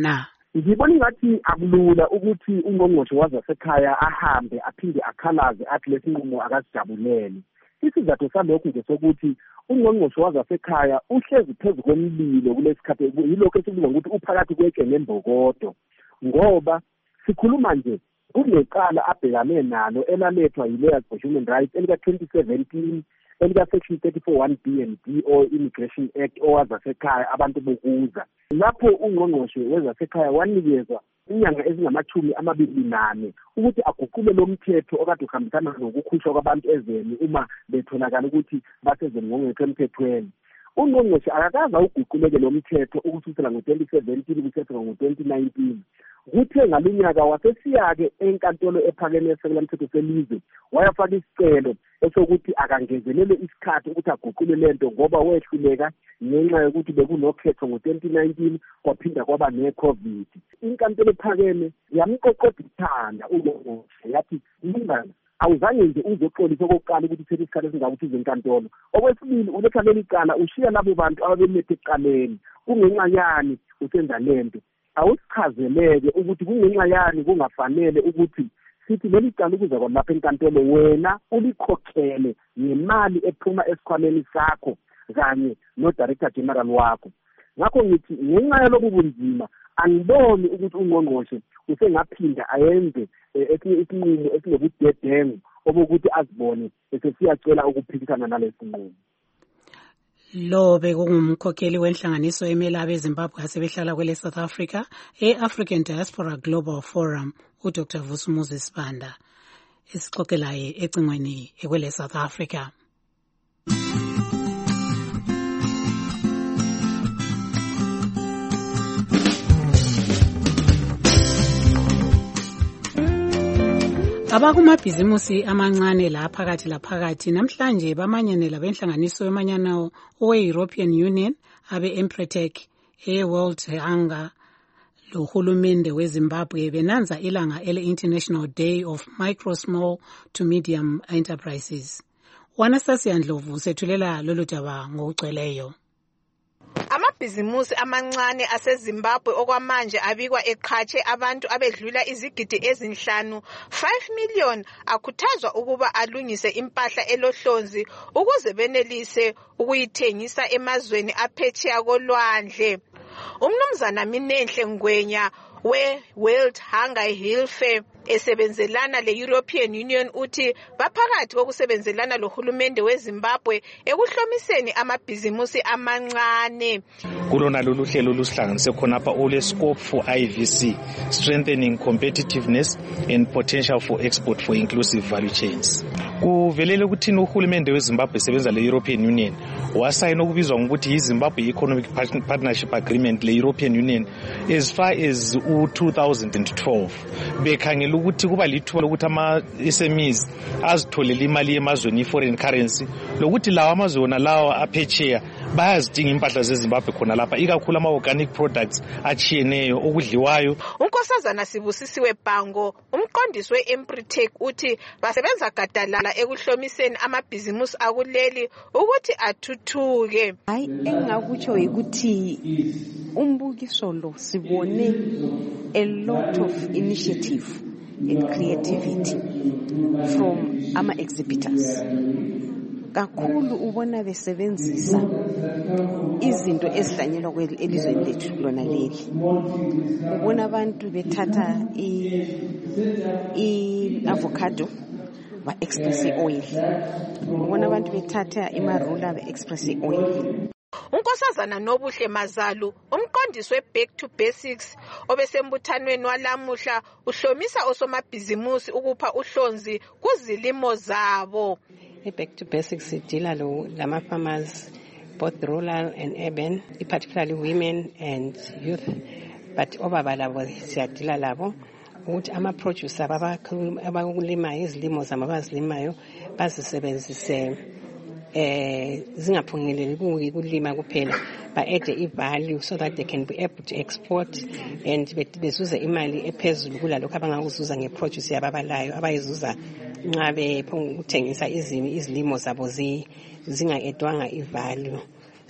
ngibona ngathi akulula ukuthi ungqongqoshe wazasekhaya ahambe aphinde akhalaze athi lesinqumo akasijabulele. Isizathu salokhu nje sokuthi ungqongqoshe wazasekhaya uhlezi phezu komlilo kulesikhathi, yilokho esikubiza ukuthi uphakathi kwetshe nembokodo, ngoba sikhuluma nje kunecala abhekane nalo elalethwa yi-Lawyers for Human Rights elika twenty seventeen elika section thirty-four one B and D o Immigration Act owazasekhaya abantu bokuza. Lapho ungqongqoshe wezasekhaya wanikezwa inyanga ezingamachumi amabili nane ukuthi aguqule lo mthetho okade uhambisana nokukhushwa kwabantu ezweni uma betholakala ukuthi basezweni ngokungekho emthethweni. Ungqongqoshe akakaza uguquleke lo mthetho ukusukela ngo-twenty seventeen kusetshenziswa ngo-twenty nineteen. Kuthe ngalinyaka wasesiyake enkantolo ephakeme yesekela mthetho selizwe wayafaka isicelo esokuthi akangezelele isikhathi ukuthi aguqule lento ngoba wehluleka ngenxa yokuthi bekunokhetho ngo-twenty nineteen kwaphinda kwaba ne-COVID. Inkantolo ephakeme yamqoqoda ithanda ungqongqoshe yathi lingani awuzange nje uzoxolisa okokuqala ukuthi uthethe isikhathi esingakuthi izenkantolo. Okwesibili uletha leli cala ushiya labo bantu ababemethe eqaleni kungenxa yani usenza lento. Awusichazeleke ukuthi kungenxa yani kungafanele ukuthi sithi leli cala ukuza kwalapha enkantolo wena ulikhokhele ngemali ephuma esikhwameni sakho kanye no-Director General wakho. Ngakho ngithi ngenxa yalobu bunzima angiboni ukuthi ungqongqoshe usengaphinda ayenze esinye isinqumo esinobudedengu obokuthi azibone esesiyacela ukuphikisana nalesi nqumo. Lo bekungumkhokheli wenhlanganiso emela abeZimbabwe asebehlala kwele South Africa e-African Diaspora Global Forum uDr Vusumuzi Sibanda esixoxelayo ecingweni ekwele South Africa. Abakumabhizimusi amancane la phakathi la phakathi namhlanje bamanyanela benhlanganiso yomanyano owe-European Union abe-Empretec e-World Hunger lohulumende weZimbabwe benanza ilanga ele-International Day of Micro, Small to Medium Enterprises. Wanastasia Ndlovu sethulela lolu daba ngokugcweleyo. Amabhizimusi amancane aseZimbabwe okwamanje abikwa eqhatshe abantu abedlula izigidi ezinhlanu five million akhuthazwa ukuba alungise impahla elohlonzi ukuze benelise ukuyithengisa emazweni aphetsheya kolwandle. Umnumzana Minenhle Ngwenya we-World Hunger Hilfe esebenzelana le-European Union uthi baphakathi kokusebenzelana lohulumende weZimbabwe ekuhlomiseni amabhizimusi amancane. Kulona lolu hlelo lusihlanganise khonapha ole scope for I V C, strengthening competitiveness and potential for export for inclusive value chains. Kuvelele ukuthi uhulumende weZimbabwe esebenza le-European Union wasayina okubizwa ngokuthi yi-Zimbabwe Economic Partnership Agreement le-European Union as far as two thousand twelve. Bekhangela ukuthi kuba lithuba lokuthi ama-S M Es azitholele imali emazweni i-foreign currency lokuthi lawa amazwe wona lawa aphetsheya bayazidinga impahla zeZimbabwe khona lapha ikakhulu ama-organic products achiyeneyo okudliwayo. Unkosazana Sibusisiwe Bhango umqondisi we-Empretec uthi basebenza gadalala ekuhlomiseni amabhizimusi akuleli ukuthi athuthuke. Hayi engakutsho ukuthi umbukiso lo sibone a lot of initiative and creativity from ama exhibitors. Kakhulu ubona besebenzisa izinto ezihlanyelwa kwelizweni lethu lona leli. Ubona abantu bethatha i avocado ba express oil. Ubona abantu bethatha imarula ba express oil. Unkosazana Nobuhle Mazalu umqondisi we-Back to Basics obesembuthanweni walamuhla uhlomisa osomabhizimusi ukupha uhlonzi kuzilimo zabo. I-Back to Basics idila lo lama farmers both rural and urban, particularly women and youth, but obaba labo siyadila labo ukuthi ama-producer abakulimayo izilimo zabo abazilimayo bazisebenzise eh zingaphumeleli kulima kuphela ba add i-value so that they can be able to export and bezuza imali ephezulu kulalokho abangakuzuza ngeproduce yababalayo abayizuza nxa bekuthengisa izilimo zabo zinga edwanga i-value.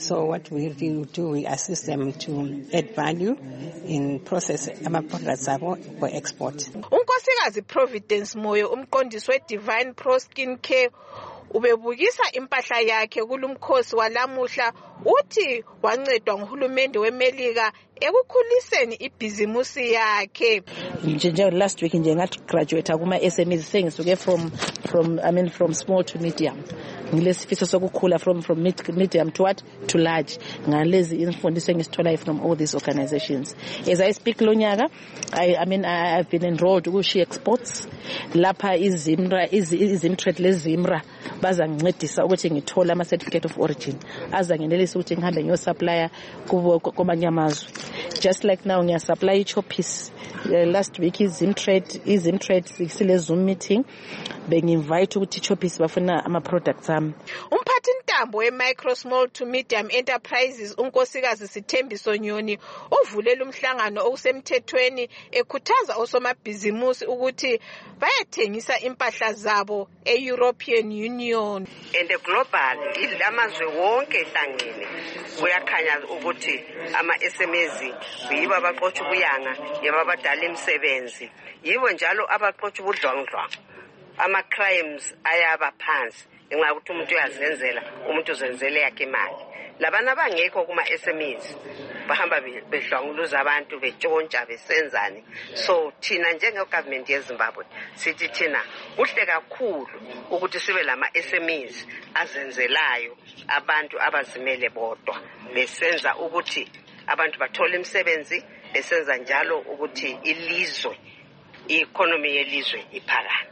So what we do, we assist them to add value in process ama-products abo for export. Unkosikazi Providence Moyo, umqondisi we-Divine Pro Skin Care, ubebukisa impahla yakhe kulumkhosi walamuhla, uthi wancedwa nguhulumende weMelika ekukhuliseni ibhizimusi yakhe. Nje last week nje ngathi graduate kuma S M Es sengisuke from from I mean from small to medium. Ngilesifiso sokukhula from from medium to what to large. Ngalezi imfundiso engisithola from all these organizations. As I speak lonyaka, I I mean I, I've been enrolled ku She Exports lapha izimra izimtrade lezimra bazangincedisa ukuthi ngithola ama certificate of origin azangenelisa ukuthi ngihambe ngiyo supplier kubo kwamanye amazwe. Just like now ngiya supply Choppies. Uh, last week izimtrade izimtrade sile Zoom meeting bengi-invite ukuthi Choppies bafuna ama products ami. Umphathi ntambo we-Micro Small to Medium Enterprises unkosikazi Sithembiso Nyoni uvulela umhlangano okusemthethweni ekhuthaza osomabhizimusi ukuthi bayathengisa impahla zabo e-European Union. And the global ilamazwe wonke ehlangene kuyakhanya ukuthi ama-S M Es yibo abaqotsha ubuyanga, yibo abadala imisebenzi, yibo njalo abaqotsha ubudlwangudlwangu. Ama-crimes ayaba phansi ngenxa yokuthi umuntu uyazenzela, umuntu uzenzele yakhe imali. Labana bangekho kuma-S M Es bahamba bedlwanguluza abantu betshontsha besenzani. So thina njenge-government yeZimbabwe sithi thina kuhle kakhulu ukuthi sibe lama-S M Es azenzelayo, abantu abazimele bodwa besenza ukuthi abantu bathola imisebenzi, besenza njalo ukuthi ilizwe, i-economy yelizwe iphakame.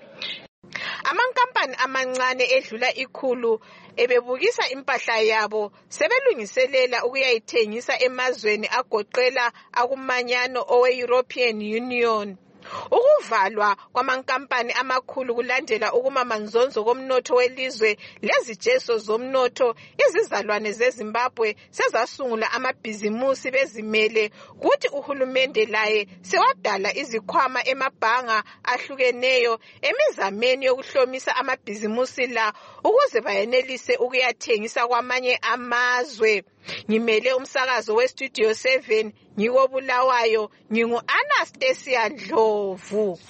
Amankampani amancane edlula ikhulu ebebukisa impahla yabo sebelungiselela ukuyayithengisa emazweni agoqela akumanyano owe-European Union. Ukuvalwa kwamankampani amakhulu kulandela ukumamanzonzo komnotho welizwe lezijeso zomnotho, izizalwane zeZimbabwe sezasungula amabhizimusi bezimele kuthi uhulumende laye sewadala izikhwama emabhanga ahlukeneyo emizameni yokuhlomisa amabhizimusi la ukuze bayenelise ukuyathengisa kwamanye amazwe. Ngimele umsakazo we-Studio seven ngiko Bulawayo, ngingu Anastasia Ndlovu.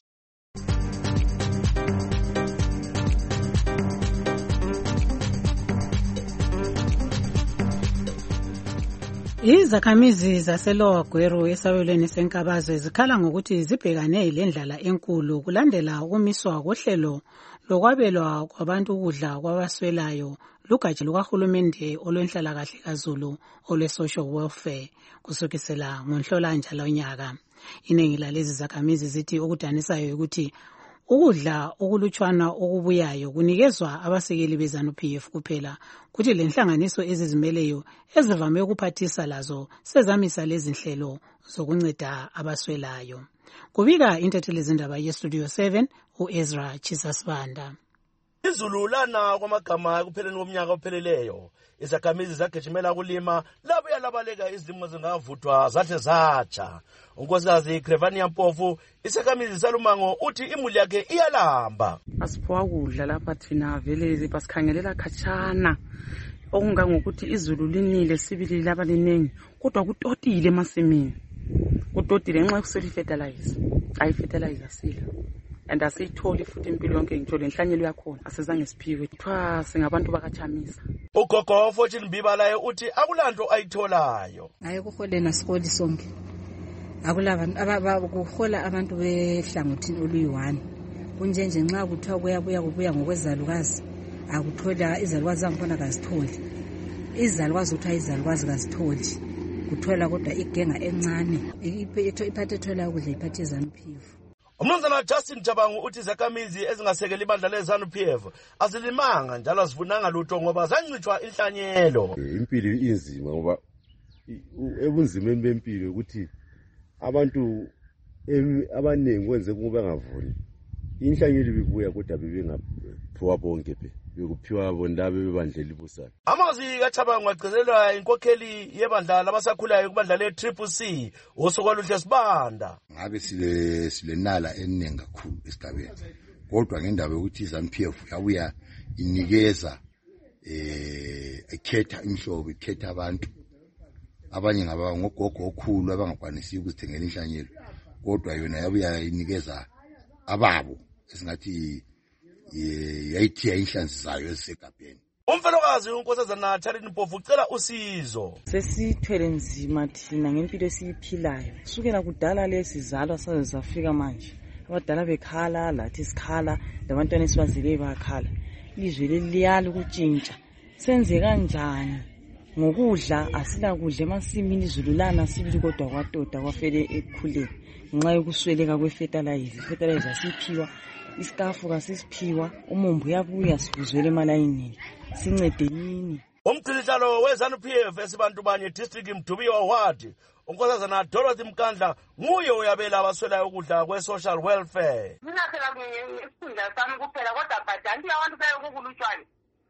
Izakhamizi zaseLower Gweru esabelweni senkabazwe zikhala ngokuthi zibhekane lendlala enkulu kulandela ukumiswa kohlelo lokwabelwa kwabantu ukudla kwabaswelayo lugatsha lukahulumende olwenhlalakahle kaZulu olwe-social welfare kusukisela ngoNhlolanja lonyaka. Iningi lalezi zakhamizi zithi okudanisayo ukuthi ukudla okulutshwana okubuyayo kunikezwa abasekeli beZANU-P F kuphela, kuthi lenhlanganiso ezizimeleyo ezivame ukuphathisa lazo sezamisa lezi nhlelo zokunceda abaswelayo. Kubika intatheli zindaba ye-Studio seven u-Ezra Chisasibanda. Izulu lana kwamagama ekupheleni komnyaka opheleleyo, izakhamizi zagijimela kulima labuya labaleka izimo zingavuthwa zahle zatsha. Unkosikazi Crevania Mpofu izakhamizi salumango uthi imuli yakhe iyalamba. Asiphiwa kudla lapha thina vele basikhangelela khatshana okungangokuthi izulu linile sibili laba linengi kodwa kutotile emasimini. Kutotile nxa kuseli fertilizer, ayi fertilizer sila. And asiyitholi futhi impilo yonke ngithola enhlanyelo yakhona asizange siphiwe kuthiwa singabantu bakachamisa. Ugogo Fortune Mbibalayo uthi akulanto ayitholayo. Hayi kuholena sikoli sonke. Akulabantu abakuhola abantu behlangothini oluyi-one. Kunjenje nxa kuthiwa kuyabuya kubuya ngokwezalukazi akuthola izalukazi zangikhona kazitholi. Izalukazi kuthiwa izalukazi kazitholi. Kuthola kodwa igenga encane iphathe thola ukudla iphathe ZANU-P F. Umnumzana Justin Jabangu uthi izakhamizi ezingasekeli ibandla le-ZANU-P F azilimanga njalo azivunanga lutho ngoba zancitshwa inhlanyelo. Impilo inzima ngoba ebunzimeni bempilo ukuthi abantu abaningi kwenze kube bengavuni. Inhlanyelo bibuya kodwa bebengaphiwa bonke phe. Bekuphiwa bona bebandla libusayo. Amazwi kaChabangu agcizelwa inkokheli yebandla labasakhulayo kubandla le-Triple C uSokwaluhle Sibanda. Ngabe sile silenala eningi kakhulu esigabeni. Kodwa ngendaba yokuthi ZANU-P F yabuya inikeza eh ikhetha imhlobo ikhetha abantu abanye ngaba ngogogo okhulu abangakwanisi ukuzithengela inhlanyelo kodwa yona yabuya inikeza ababo esingathi yayithiya inhlanzi zayo ezisegabheni. Umfelokazi uNkosazana Charity Mpofu ucela usizo. Sesithwele nzima thina ngempilo esiyiphilayo. Sukela kudala lesizalwa saze safika manje. Abadala bekhala lathi sikhala labantwana esibazile bakhala. Izwe leliyali ukutshintsha. Senze kanjani? Ngokudla asila kudla emasimini izululana sibili kodwa kwatoda kwafele ekukhuleni. Nxa yokusweleka kwefertilizer, fertilizer siphiwa isikafu kasiphiwa umumbu yabuya sikuzwele emalayinini. Sincede yini? Umgcinisihlalo we-ZANU-P F esibantu banye district Mdubiwa Award uNkosazana Dorothy Mkandla nguye uyabela abaswelayo ukudla kwe-social welfare. Mina phela ngifunda sami kuphela kodwa bhadanti abantu bayokukulutshwane.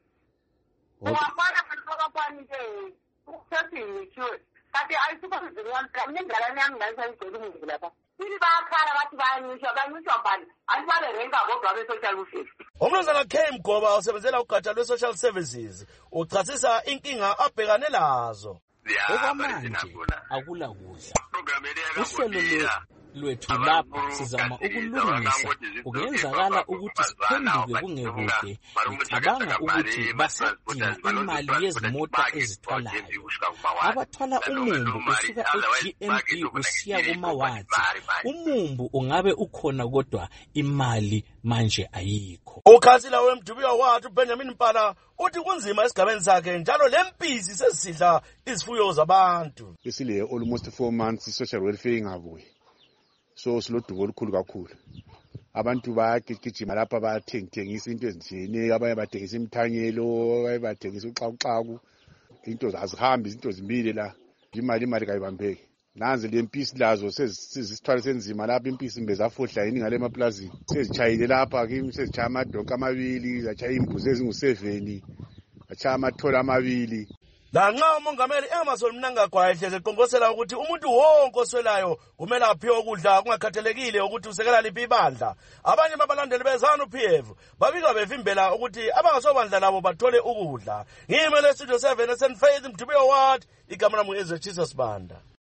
Ungafana kantokaphani ke ukusethi ngithiwe kanti ayisukuzini yami ngendlela yami ngayisayigcela umumbu lapha. Sili bayakhala bathi bayanyishwa banyishwa mbani alibabe renka kodwa be-social welfare. Umnumzana K Mgoba usebenzela ugatsha lwe-social services uchasisa inkinga abhekane lazo. Okwamanje akula kudla. Uhlelo lwethu lapha sizama ukulungisa ukuyenzakala ukuthi siphenduke kungekude ngicabanga ukuthi basadinga imali yezimota ezithwalayo abathwala umumbu usuka e-G M B usiya kumawathi umumbu ungabe ukhona kodwa imali manje ayikho. Ukhansila weMdubiwa Award uBenjamin Mpala uthi kunzima esigabeni sakhe njalo lempisi sesidla izifuyo zabantu. Isile almost four months social welfare ingabuyi. So silodubo olukhulu kakhulu. Abantu bayagijima lapha bayathengisa into ezithini, abanye bathengisa imithanyelo, abanye bathengisa uxakuxaku. Into azihambi izinto zimile la. Imali imali kayibambeki. Nanze lempisi lazo sezisithwala senzima lapha impisi imbezafohla yini ngale emaplazini. Sezichayile lapha kimi sezichaya amadonka amabili, zachaya imbuzi ezingu seven, zachaya amathola amabili. Lanxa umongameli Emmerson Mnangagwa ehleze eqonqosela ukuthi umuntu wonke oswelayo kumele aphiwe ukudla kungakhathalekile ukuthi usekela liphi ibandla. Abanye babalandeli be-ZANU-P F babika bevimbela ukuthi abangasobandla labo bathole ukudla. Ngimele Studio seven eSt Faith Mdubiwa Award igama lami Ezra Jesus Banda.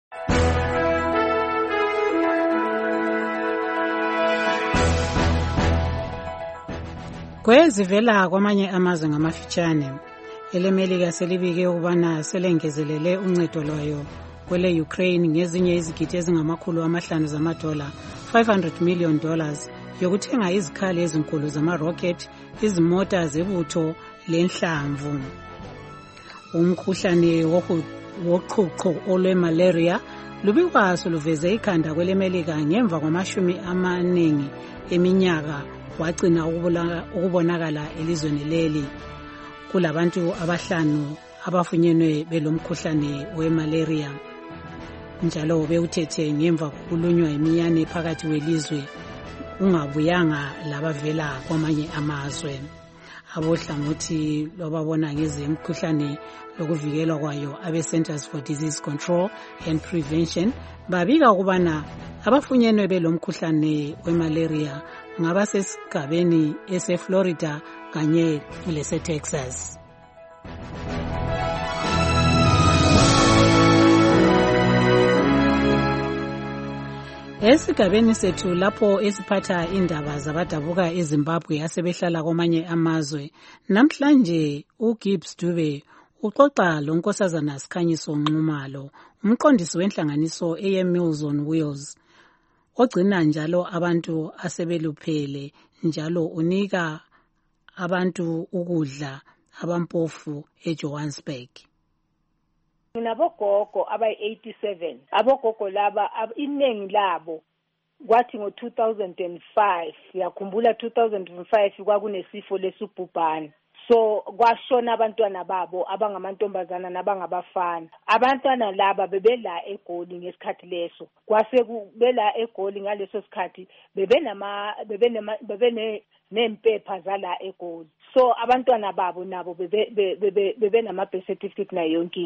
Kwezivela kwamanye amazwe ngamafitshane elemelika selibike ukubana selengezelele uncedo lwayo kwele Ukraine ngezinye izigidi ezingamakhulu amahlanu zamadola five hundred million dollars yokuthenga izikhali ezinkulu zama-rocket, izimota zebutho lenhlamvu. Umkhuhlane woqhuqho olwe-malaria lubikwaso luveze ikhanda kwelemelika ngemva kwamashumi amaningi eminyaka wagcina ukubonakala elizweni leli. Kulabantu abahlanu abafunyenwe belomkhuhlane we-malaria. Njalo bewuthethe ngemva kokulunywa imiyane phakathi welizwe ungabuyanga labavela kwamanye amazwe. Abohlangothi lobabona ngezemkhuhlane lokuvikelwa kwayo abe-Centers for Disease Control and Prevention babika ukubana abafunyenwe belomkhuhlane we-malaria ngabasesigabeni ese-Florida kanye lese-Texas. Esigabeni sethu lapho esiphatha indaba zabadabuka eZimbabwe asebehlala kwamanye amazwe, namhlanje uGibbs Dube uxoxa loNkosazana Sikhanyiso Nxumalo, umqondisi wenhlanganiso eyeMeals on Wheels, ogcina njalo abantu asebeluphele njalo unika abantu ukudla abampofu eJohannesburg. Nginabogogo abayi eighty-seven. Abogogo laba inengi labo kwathi ngo two thousand five, yakhumbula two thousand five kwakunesifo lesubhubhane. So kwashona abantwana babo abangamantombazana nabangabafana. Abantwana laba bebela eGoli ngesikhathi leso. Kwase kubela eGoli ngaleso sikhathi bebenama bebenema bebene nempepha zala eGoli. So abantwana babo nabo bebe bebe nama birth certificate na yonke into.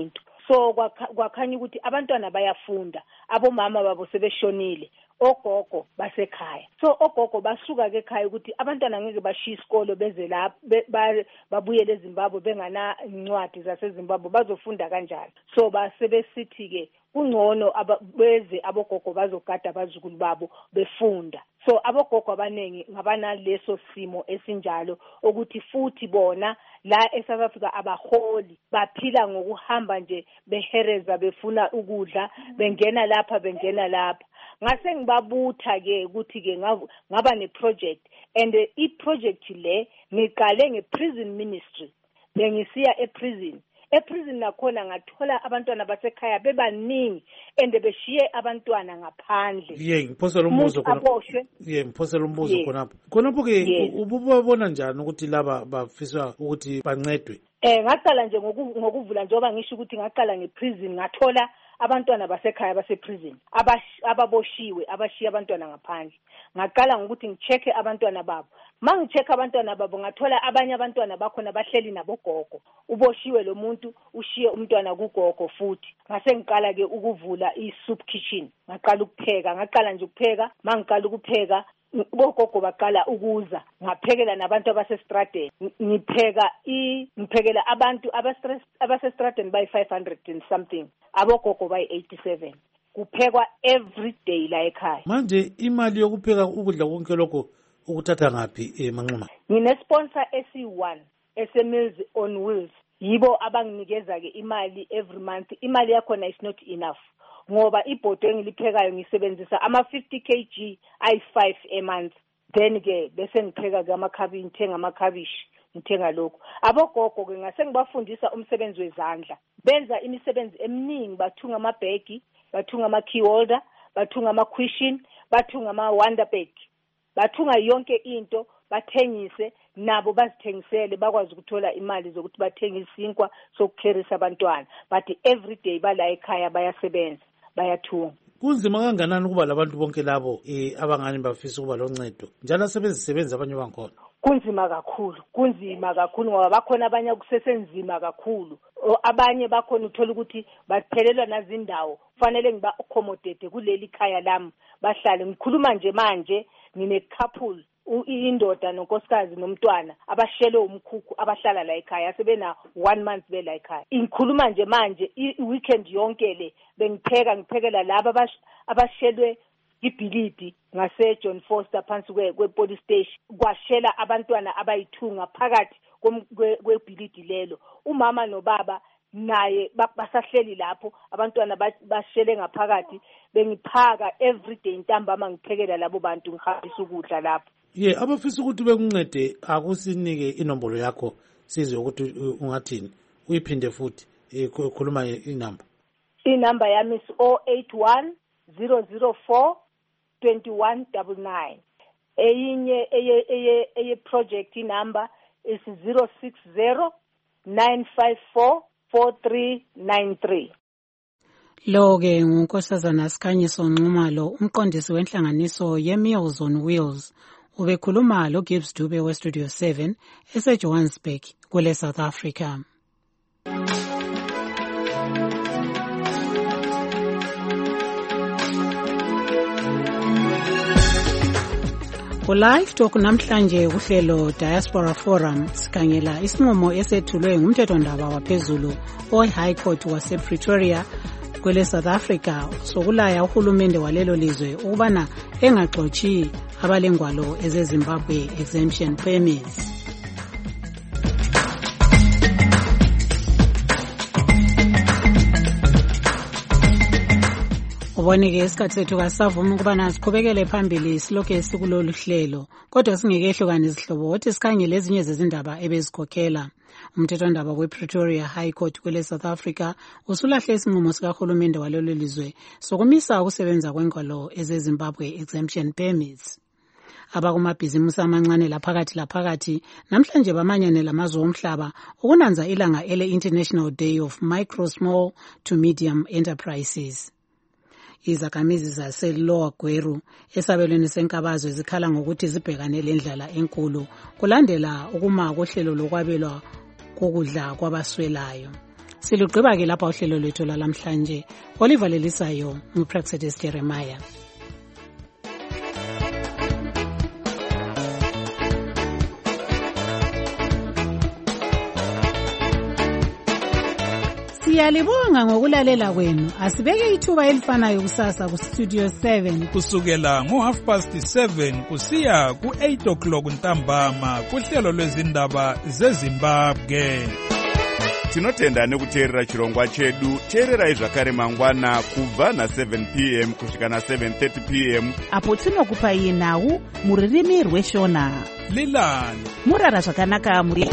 so kwakhanya ukuthi abantwana bayafunda, abomama babo sebeshonile, ogogo basekhaya. So ogogo basuka ke ekhaya ukuthi abantwana ngeke bashiya isikolo beze la babuyele eZimbabwe bengana incwadi zaseZimbabwe, bazofunda kanjani. So basebesithi ke kungcono beze abogogo bazogada abazukulu babo befunda. So abogogo abanengi ngabana leso simo esinjalo ukuthi futhi bona la eSouth Africa abaholi baphila ngokuhamba nje behereza befuna ukudla, bengena lapha bengena lapha. Ngase ngibabutha ke ukuthi ke ngaba ne project, and i project le ngiqale nge prison ministry. Bengisiya e prison e prison nakhona ngathola abantwana basekhaya bebaningi and beshiye abantwana ngaphandle. Ye ngiphosela umbuzo khona. Ye ngiphosela umbuzo khona. Khonapho ke ububona njani ukuthi laba bafisa ukuthi bancedwe? Eh ngaqala nje ngokuvula njengoba ngisho ukuthi ngaqala ngeprison, ngathola abantwana basekhaya base prison ababoshiwe abashiya abantwana ngaphandle. Ngaqala ngokuthi ngicheke abantwana babo. Mangicheke abantwana babo ngathola abanye abantwana bakhona bahleli nabogogo. Uboshiwe lo muntu ushiye umntwana kugogo futhi. Ngase ngiqala ke ukuvula i soup kitchen. Ngaqala ukupheka, ngaqala nje ukupheka, mangiqala ukupheka bogogo baqala ukuza, ngaphekela nabantu abasestradeni. Ngipheka i ngiphekela abantu abasestradeni by five hundred and something, abogogo by eighty-seven. Kuphekwa every day la ekhaya. Manje imali yokupheka ukudla konke lokho ukuthatha ngapi eManxuma? Ngine sponsor S C one, S M Meals on Wheels. Yibo abanginikeza ke imali every month. Imali yakhona is not enough. Ngoba ibhodo engiliphekayo ngisebenzisa ama fifty kilograms ayi five a month. Then ke bese ngipheka ke amakhabishi, ngithenga amakhabishi, ngithenga lokho. Abogogo ke ngase ngibafundisa umsebenzi wezandla. Benza imisebenzi eminingi, bathunga amabhegi, bathunga ama key holder, bathunga ama cushion, bathunga ama wonder bag. Bathunga yonke into, bathengise, nabo bazithengisele bakwazi ukuthola imali zokuthi bathenge isinkwa sokukherisa abantwana. But every day bala ekhaya bayasebenza, bayathunga. Kunzima kangakanani ukuba labantu bonke labo eh abangani bafisa ukuba loncedo njalo sebenzisebenza abanye bankhona? Kunzima kakhulu, kunzima kakhulu ngoba bakhona abanye kusesenzima kakhulu. Abanye bakhona uthola ukuthi baphelelwa nazindawo, kufanele ngiba accommodate kuleli khaya lami bahlale. Ngikhuluma nje manje ngine couple, indoda nonkosikazi nomntwana abashele umkhukhu abahlala la ekhaya sebena one month bela ekhaya. Ngikhuluma nje manje i-weekend yonke le bengipheka ngiphekela laba abashelwe ibhilidi ngase John Foster phansi kwe police station, kwashela abantwana abayithunga phakathi kwebhilidi lelo. Umama nobaba naye basahleli lapho, abantwana bashele ngaphakathi. Bengiphaka every day ntambama ngiphekela labo bantu, ngihambisa ukudla lapho. Ye abafisa ukuthi bekuncede akusinike inombolo yakho sizwe ukuthi ungathini, uyiphinde futhi ekhuluma inamba. Inamba yami is zero eight one zero zero four two one nine nine. Eyinye eye eye eye project inamba is zero six zero nine five four four three nine three. Lo ke ngunkosazana Sikhanyiso Nxumalo, umqondisi wenhlanganiso ye-Meals on Wheels. Ubekhuluma lo Gibbs Dube we Studio seven ese-Johannesburg kule South Africa. Ku-Live Talk namhlanje kuhlelo Diaspora Forum sikhangela isinqumo esethulwe ngumthethondaba waphezulu oyi-High Court wase-Pretoria kwele South Africa sokulaya uhulumende walelo lizwe ukubana engaxotshi abalengwalo ezeZimbabwe exemption permits. Ubonike isikhathi sethu kasavuma ukubana siqhubekele phambili silokho sikulolu hlelo, kodwa singekehlukana izihlobo othi sikhangele ezinye zezindaba ebezikhokhela. Umthethondaba we-Pretoria High Court kwele South Africa usulahle isinqumo sikahulumende walelo lizwe sokumisa ukusebenza kwengwalo ezeZimbabwe exemption permits. Abakumabhizimusi amancane laphakathi laphakathi namhlanje bamanyane lamazwe omhlaba ukunanza ilanga ele International Day of Micro, Small to Medium Enterprises. Izakhamizi zase-Lower Gweru esabelweni senkabazwe zikhala ngokuthi zibhekane lendlala enkulu kulandela ukuma kohlelo lokwabelwa kokudla kwabaswelayo. Silugqiba ke lapha uhlelo lwethu lalamhlanje. Oliver Lelisayo, nguPraxedis Jeremiah. Siyalibonga ngokulalela kwenu. Asibeke ithuba elifanayo kusasa ku Studio seven kusukela ngo half past seven kusiya ku eight o'clock ntambama kuhlelo lwezindaba zeZimbabwe. Tinotenda nekuteerera chirongwa chedu. Teererai zvakare mangwana kubva na seven p m kusvika na seven thirty p m apo tinokupai nhau muririmi rweshona. Lilani murara zvakanaka muri